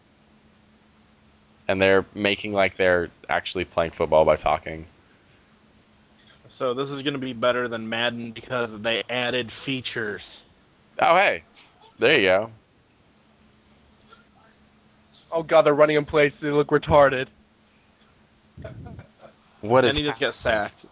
And they're making like they're actually playing football by talking. So this is gonna be better than Madden because they added features. Oh, hey. There you go. Oh god, they're running in place. They look retarded. What And is he just gets happening? sacked.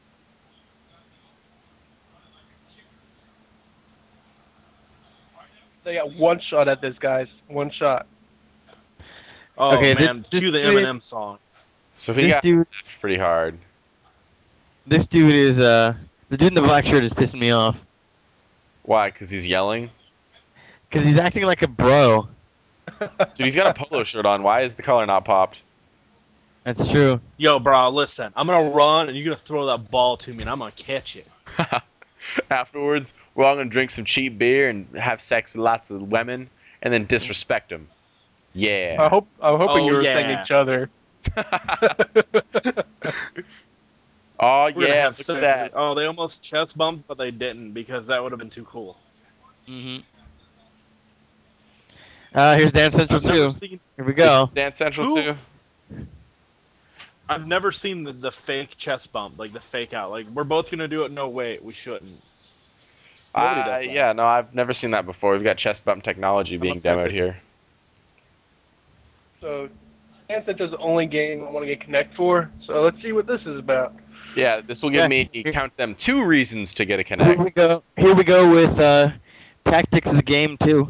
They got one shot at this, guys. One shot. Oh Okay, man, this cue the dude- Eminem song. So he This got dude, pretty hard. this dude is the dude in the black shirt is pissing me off. Why? Because he's yelling? Because he's acting like a bro. Dude, he's got a polo shirt on. Why is the collar not popped? That's true. Yo, bro, listen. I'm gonna run, and you're gonna throw that ball to me, and I'm gonna catch it. Afterwards, we're all gonna drink some cheap beer and have sex with lots of women, and then disrespect him. Yeah. I'm hoping Oh, you were yeah. saying each other. Oh We're gonna yeah, have look sex. at that. Oh, they almost chest bumped, but they didn't because that would have been too cool. Mm-hmm. Here's Dance Central I've never 2. seen. Here we This go. is Dance Central Who- too. I've never seen the fake chest bump, like the fake out. Like we're both gonna do it. No, wait, we shouldn't. Nobody does that. Yeah, no, I've never seen that before. We've got chest bump technology being demoed afraid. here. So, Dance Central's the only game I want to get Connect for. So let's see what this is about. Yeah, this will give Yeah. me count them 2 reasons to get a Here Connect. we go. Here we go with Tactics of the Game 2.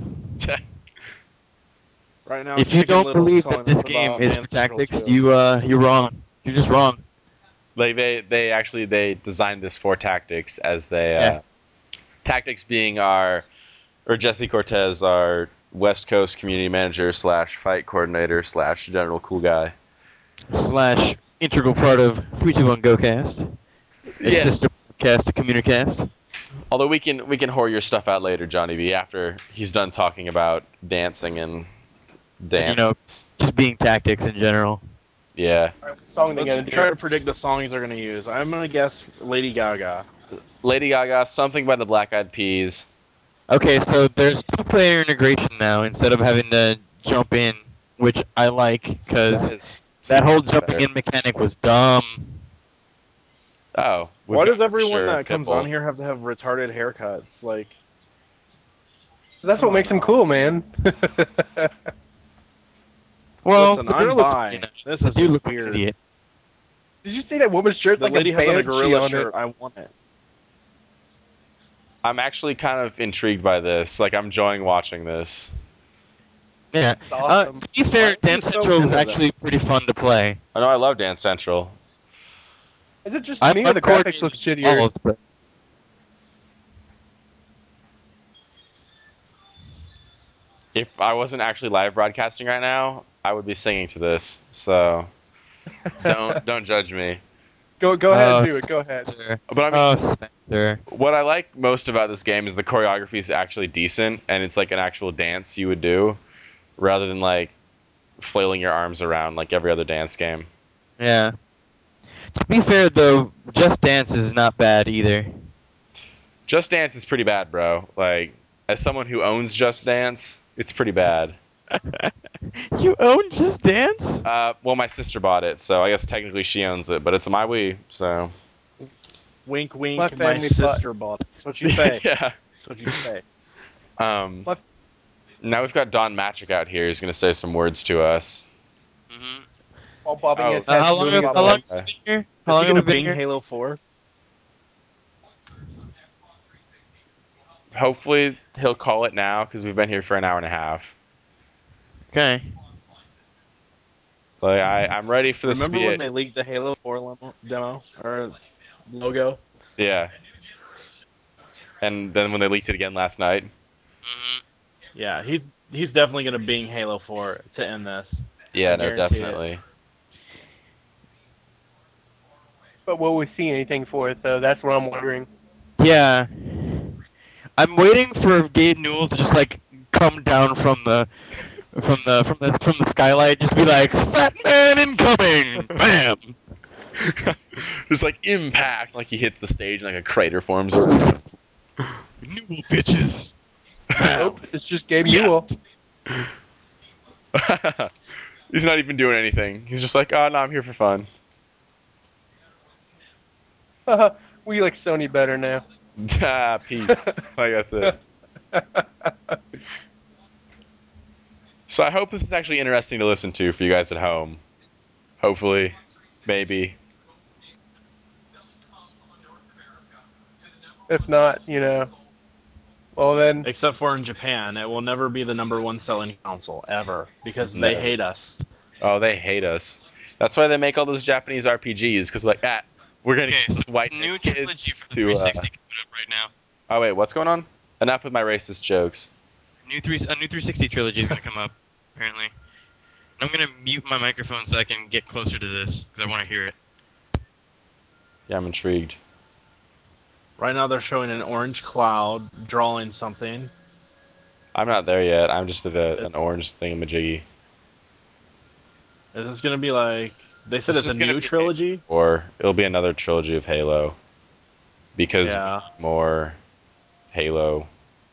Right now, If you Chicken don't Little's believe telling that this us game about is Dance for Central tactics, 2. you're wrong. You're just wrong. Like they actually they designed this for Tactics as they Yeah. Tactics being or Jesse Cortez, our West Coast community manager / fight coordinator / general cool guy. / integral part of 321 GoCast. A Yes. sister podcast to Communicast. Although we can whore your stuff out later, Johnny B, after he's done talking about dancing and dance. And, you know, just being tactics in general. Yeah. All right, what song they gonna Let's do? try to predict the songs they're gonna use. I'm gonna guess Lady Gaga. Lady Gaga, something by the Black Eyed Peas. Okay, so there's 2-player integration now instead of having to jump in, which I like because is that whole super jumping better. in mechanic was dumb. Oh, we've Why got does everyone Sure, that comes Pitbull. on here have to have retarded haircuts? Like, That's Come what makes on them now. cool, man. Well, Listen, the I'm girl looks bi. pretty nice. This The is dude just looks like an weird. idiot. Did you see that woman's shirt? The Like lady a has on a banshee gorilla on shirt. I want it. I'm actually kind of intrigued by this. Like, I'm enjoying watching this. Yeah. It's awesome. To be fair, Why are Dance you so Central is into actually this? pretty fun to play. I know I love Dance Central. Is it just I'm me or the graphics uncoordinated look with shittier? balls, but If I wasn't actually live broadcasting right now, I would be singing to this. So don't judge me. Go ahead, do it. Go ahead. Spencer. But I mean, Spencer. what I like most about this game is the choreography is actually decent, and it's like an actual dance you would do, rather than like flailing your arms around like every other dance game. Yeah. To be fair, though, Just Dance is not bad either. Just Dance is pretty bad, bro. Like, as someone who owns Just Dance, it's pretty bad. You own Just Dance? Well, my sister bought it, so I guess technically she owns it, but it's my Wii, so. Wink, wink. My My family sister bought it. That's what you say. Yeah. That's what you say. My- Now we've got Don Matrick out here who's going to say some words to us. Mm-hmm. While bobbing Oh, his head, How long moving have his how long legs. have you been here? Is How he long have gonna we been bing here? Halo 4? Hopefully he'll call it now because we've been here for an hour and a half. Okay. Like I'm ready for this Remember to be when it. they leaked the Halo 4 demo or logo? Yeah. And then when they leaked it again last night. Mm-hmm. Yeah, he's definitely gonna bing Halo 4 to end this. Yeah, I no, guarantee it. definitely. But will we see anything for it though? That's what I'm wondering. Yeah. I'm waiting for Gabe Newell to just like come down from the skylight, just be like, "Fat man incoming!" Bam. Just like impact, like he hits the stage and like a crater forms. Newell bitches. Nope, it's just Gabe Yeah. Newell. He's not even doing anything. He's just like, oh no, I'm here for fun. We like Sony better now. Ah, peace. Like that's it. So I hope this is actually interesting to listen to for you guys at home. Hopefully, maybe. If not, well then, Except for in Japan, it will never be the #1 selling console ever because they No. hate us. Oh, they hate us. That's why they make all those Japanese RPGs, because like, we're gonna Okay, get so those white new kids trilogy for the to. 360 coming up right now. Oh wait, what's going on? Enough with my racist jokes. A new 360 trilogy is gonna come up, apparently. I'm gonna mute my microphone so I can get closer to this because I want to hear it. Yeah, I'm intrigued. Right now they're showing an orange cloud drawing something. I'm not there yet. I'm just at an orange thingamajiggy. Is this gonna be like? They said This it's is a gonna new be trilogy. or it'll be another trilogy of Halo. Because we Yeah. need more Halo.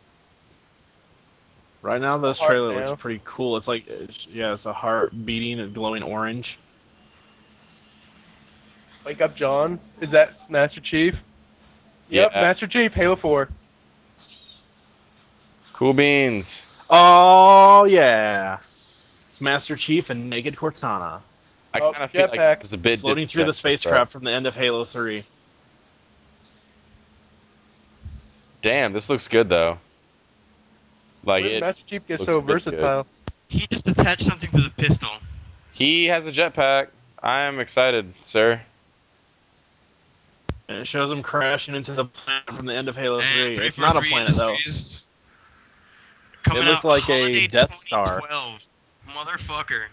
Right now this Heart trailer now. looks pretty cool. It's like, it's a heart beating and glowing orange. Wake up, John. Is that Master Chief? Yep, Yeah. Master Chief, Halo 4. Cool beans. Oh yeah, it's Master Chief and Naked Cortana I Oh, kind of feel like jetpack. this is a bit floating through the disingenuous, though. spacecraft from the end of Halo 3. Damn, this looks good though. Like Where did it Master Chief get looks so really good. versatile? He just attached something to the pistol. He has a jetpack. I am excited, sir. And it shows him crashing into the planet from the end of Halo 3. And It's not a 343 planet though. Industries coming It looked out like a holiday Death Star. 2012. Motherfucker.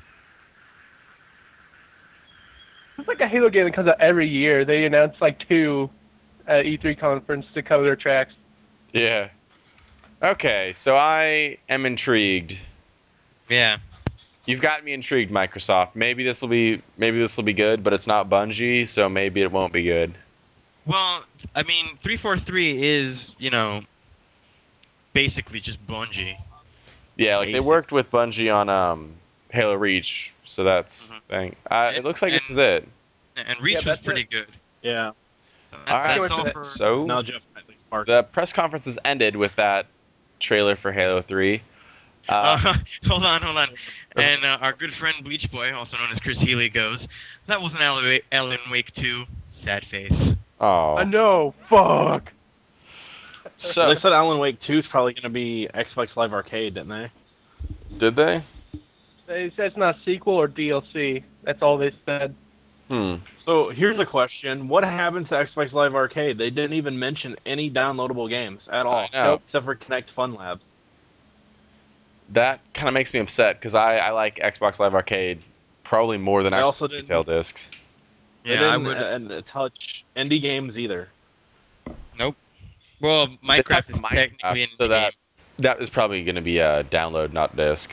It's like a Halo game that comes out every year. They announce like 2 at E3 conference to cover their tracks. Yeah. Okay, so I am intrigued. Yeah. You've got me intrigued, Microsoft. Maybe this will be good, but it's not Bungie, so maybe it won't be good. Well, I mean, 343 is, basically just Bungie. Yeah, like they Basic. worked with Bungie on Halo Reach, so that's thing. It looks like this is it. And Reach Yeah, was that's pretty it. good. Yeah. So All right, that's all that. for. so Now Jeff Knightley's parking. the press conference has ended with that trailer for Halo 3. Hold on. And our good friend Bleach Boy, also known as Chris Healy, goes, "That wasn't Alan Wake 2. Sad face." I Oh, know, fuck. so They said Alan Wake 2 is probably going to be Xbox Live Arcade, didn't they? did they? They said it's not a sequel or DLC. That's all they said. So here's a question: what happened to Xbox Live Arcade? They didn't even mention any downloadable games at I all, know. except for Kinect Fun Labs. That kind of makes me upset because I like Xbox Live Arcade probably more than They actual also retail didn't. discs. They Yeah, I didn't would. touch indie games either. Nope. Well, They talked Minecraft is about technically Minecraft, an so indie game. that is probably going to be a download, not disc.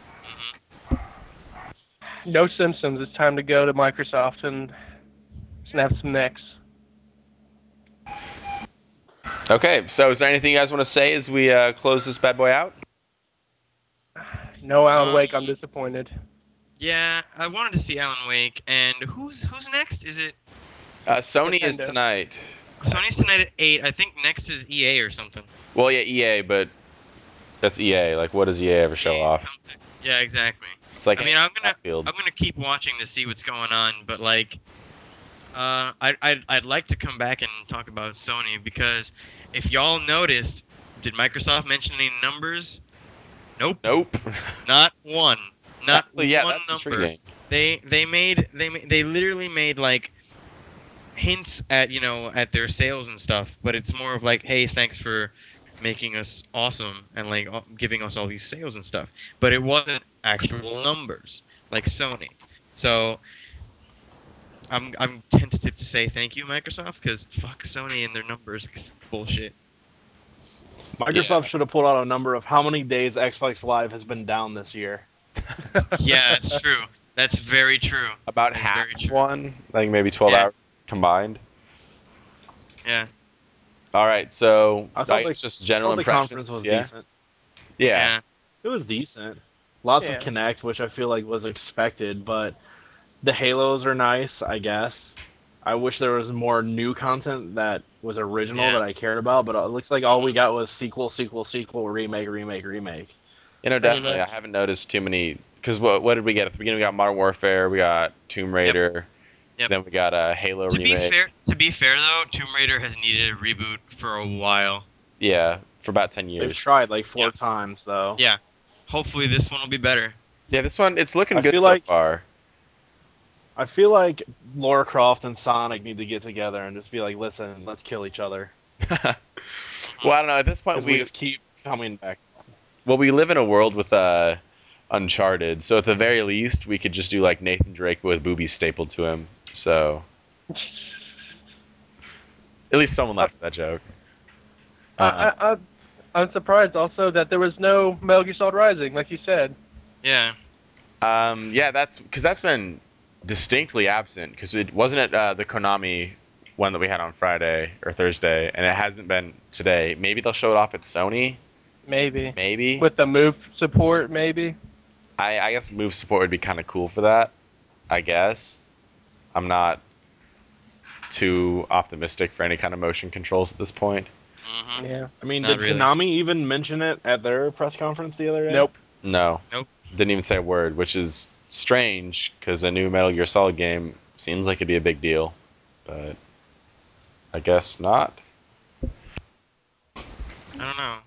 No Simpsons. It's time to go to Microsoft and snap some necks. Okay, so is there anything you guys want to say as we close this bad boy out? No Alan Wake. I'm disappointed. Yeah, I wanted to see Alan Wake, and who's next? Is it Sony is Nintendo. tonight. Sony's tonight at 8? I think next is EA or something. Well, yeah, EA, but that's EA. Like, what does EA ever show EA off? something. Yeah, exactly. It's like I mean, I'm Battlefield. gonna keep watching to see what's going on, but like, I'd like to come back and talk about Sony because if y'all noticed, did Microsoft mention any numbers? Nope, Nope. not one, not Actually, yeah, one that's number. intriguing. They literally made like hints at at their sales and stuff, but it's more of like, hey, thanks for making us awesome and like giving us all these sales and stuff. But it wasn't actual numbers like Sony. So I'm tentative to say thank you, Microsoft, because fuck Sony and their numbers bullshit. Microsoft Yeah. should have pulled out a number of how many days Xbox Live has been down this year. Yeah, that's true. That's very true. About That's half very true. one, like maybe 12 Yeah. hours combined. Yeah. All right, so I thought it's just I general thought the conference impressions. was Yeah. decent. Yeah. Yeah. It was decent. Lots of Yeah. Kinect, which I feel like was expected, but the Halos are nice, I guess. I wish there was more new content that was original Yeah. that I cared about, but it looks like all we got was sequel, remake. Pretty Definitely. much. I haven't noticed too many. Because what did we get at the beginning? We got Modern Warfare, we got Tomb Raider, Yep. then we got a Halo remake. To be fair though, Tomb Raider has needed a reboot for a while. Yeah, for about 10 They've years. tried like 4 Yeah. times though. Yeah. Hopefully this one will be better. Yeah, this one, it's looking I good feel so like far. I feel like Lara Croft and Sonic need to get together and just be like, listen, let's kill each other. Well, I don't know. At this point, because we just keep coming back. we live in a world with Uncharted, so at the very least, we could just do like Nathan Drake with boobies stapled to him. So at least someone laughed at that joke. I'm surprised also that there was no Metal Gear Solid Rising, like you said. Yeah. Yeah, that's because that's been distinctly absent because it wasn't at the Konami one that we had on Friday or Thursday, and it hasn't been today. Maybe they'll show it off at Sony. Maybe. Maybe. With the move support, maybe. I guess move support would be kind of cool for that. I guess. I'm not too optimistic for any kind of motion controls at this point. Mm-hmm. Yeah. I mean, Not did really. Konami even mention it at their press conference the other day? Nope. No. Nope. Didn't even say a word, which is strange because a new Metal Gear Solid game seems like it'd be a big deal, but I guess not. I don't know.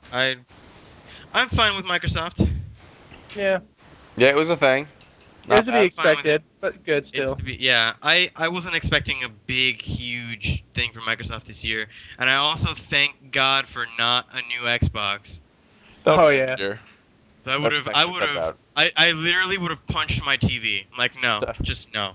I'm fine with Microsoft. Yeah. Yeah, it was a thing. It Not was to be bad. Fine with it. expected, but good It's still. to be, yeah. I wasn't expecting a big, huge thing from Microsoft this year, and I also thank God for not a new Xbox. That'll Oh be yeah. later. So That's next to cut out. I literally would have punched my TV. I'm like, no, just no.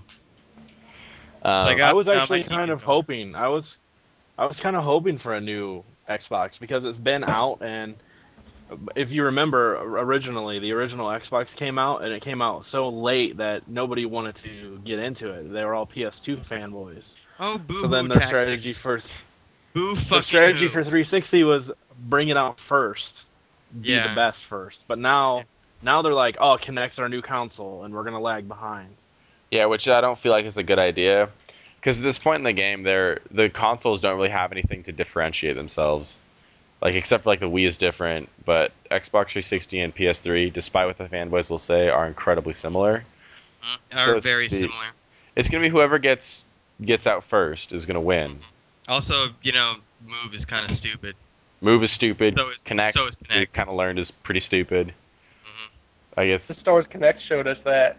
Just like, Um, I was no, my actually TV's kind of no. hoping. I was kind of hoping for a new Xbox because it's been out, and if you remember originally, the original Xbox came out, and it came out so late that nobody wanted to get into it. They were all PS2 fanboys. Oh, So then boo-hoo tactics. Boo their fucking strategy who. for 360 was bring it out first, be the Yeah. best first. But now they're like, oh, Kinect's our new console, and we're gonna lag behind. yeah, which I don't feel like is a good idea because at this point in the game, the consoles don't really have anything to differentiate themselves. Like except for like the Wii is different, but Xbox 360 and PS3, despite what the fanboys will say, are incredibly similar. So Are very similar. it's gonna be whoever gets out first is gonna win. Also, Move is kind of stupid. Move is stupid. So is Connect, we've Kinect. kind of learned, is pretty stupid. Hmm. I The guess Star Wars Connect showed us that.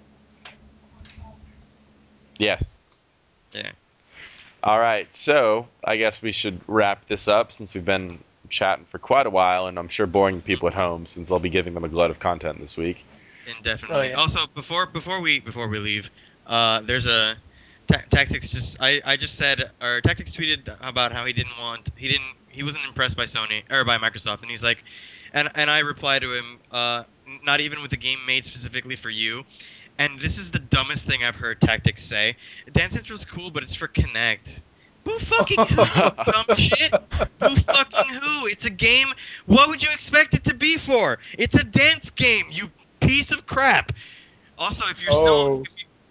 yes. Yeah. All right, so I guess we should wrap this up since we've been chatting for quite a while, and I'm sure boring people at home since I'll be giving them a glut of content this week. Indefinitely. Oh, yeah. Also, before we leave, there's a tactics. I just said, or tactics tweeted about how he wasn't impressed by Sony or by Microsoft, and he's like, and I reply to him, not even with the game made specifically for you. And this is the dumbest thing I've heard tactics say. Dance Central's cool, but it's for Connect. Boo fucking who, you dumb shit? Boo fucking who? It's a game. What would you expect it to be for? It's a dance game, you piece of crap. Also, if you're still Oh.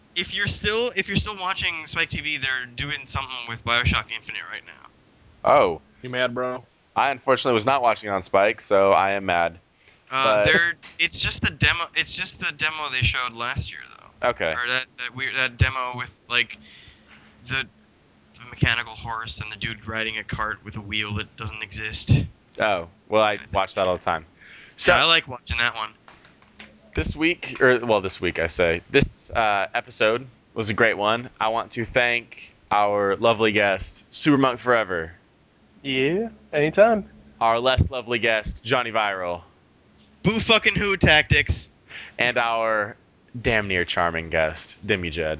if you're still watching Spike TV, they're doing something with BioShock Infinite right now. Oh, You mad, bro? I unfortunately was not watching on Spike, so I am mad. But It's just the demo. It's just the demo they showed last year, though. okay, Or that demo with like the mechanical horse and the dude riding a cart with a wheel that doesn't exist. oh well, I watch that all the time. So Yeah, I like watching that one. this week, or well, this week I say, this episode was a great one. I want to thank our lovely guest, Super Monk Forever, Yeah. Anytime. our less lovely guest, Johnny Viral, Boo fucking who tactics. and our damn near charming guest, Demi Jed.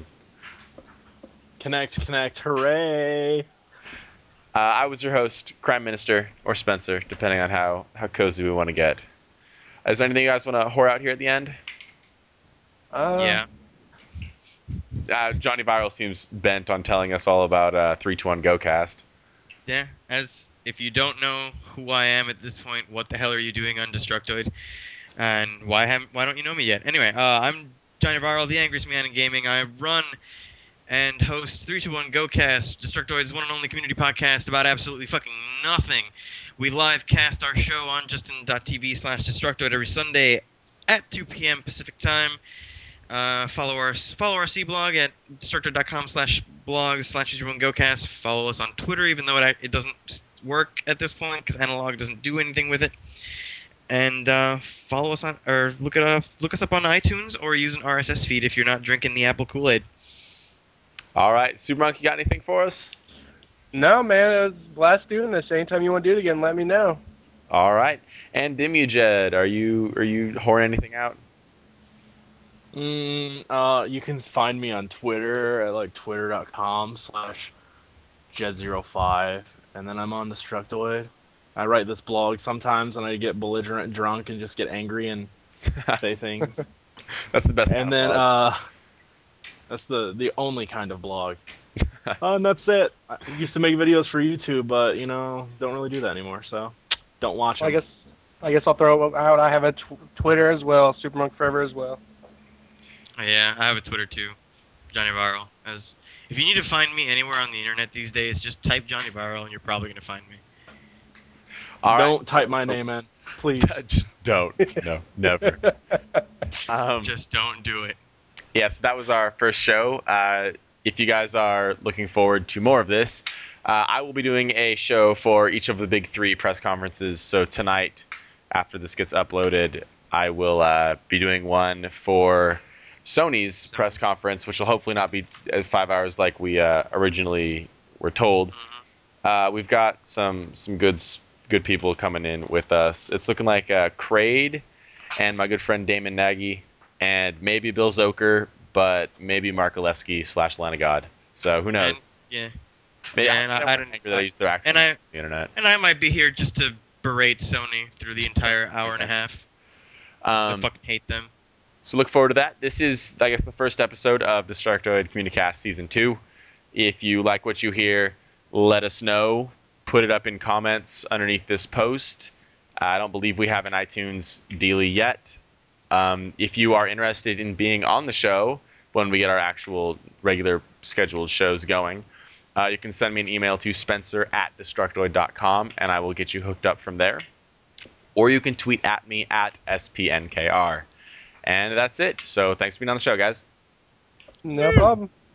Connect, hooray! I was your host, Crime Minister, or Spencer, depending on how cozy we want to get. Is there anything you guys want to whore out here at the end? Yeah. Johnny Viral seems bent on telling us all about 321 GoCast. Yeah. As if you don't know who I am at this point, what the hell are you doing on Destructoid? And why don't you know me yet? Anyway, I'm Johnny Viral, the angriest man in gaming. I run and host 321 GoCast, Destructoid's one and only community podcast about absolutely fucking nothing. We live cast our show on justin.tv/Destructoid every Sunday at 2 p.m. Pacific time. Follow our C blog at destructor.com/blogs/321GoCast. Follow us on Twitter, even though it doesn't work at this point because Analog doesn't do anything with it. And follow us on, or look us up on iTunes, or use an RSS feed if you're not drinking the Apple Kool-Aid. All right, Super Monkey, got anything for us? No, man. It was a blast doing this. Anytime you want to do it again, let me know. All right. And Dimujed, are you whoring anything out? You can find me on Twitter at like twitter.com/Jed05, and then I'm on Destructoid. I write this blog sometimes, and I get belligerent drunk and just get angry and say things. That's the best kind And of then blog. that's the only kind of blog. And that's it. I used to make videos for YouTube, but don't really do that anymore. So don't watch I them. guess I'll throw out. I have a Twitter as well, Supermonk Forever as well. Oh, yeah, I have a Twitter too, Johnny Viral. If you need to find me anywhere on the internet these days, just type Johnny Viral and you're probably gonna find me. All right. Don't type my name in, please. Just don't. No, never. Um, Just don't do it. Yes, that was our first show. If you guys are looking forward to more of this, I will be doing a show for each of the big three press conferences. So tonight, after this gets uploaded, I will be doing one for Sony's press conference, which will hopefully not be 5 hours like we originally were told. We've got some good people coming in with us. It's looking like Kraid and my good friend Damon Nagy and maybe Bill Zoker, but maybe Mark Oleski / Line of God. So who knows? And yeah, Maybe yeah, and I don't angry that I use their actual and name I on the internet. and I might be here just to berate Sony through the entire hour and a half. 'Cause I fucking hate them. So look forward to that. This is, I guess, the first episode of Destructoid Communicast Season 2. If you like what you hear, let us know. Put it up in comments underneath this post. I don't believe we have an iTunes dealie yet. If you are interested in being on the show when we get our actual regular scheduled shows going, you can send me an email to spencer@destructoid.com and I will get you hooked up from there. Or you can tweet at me at SPNKR. And that's it. So thanks for being on the show, guys. No problem.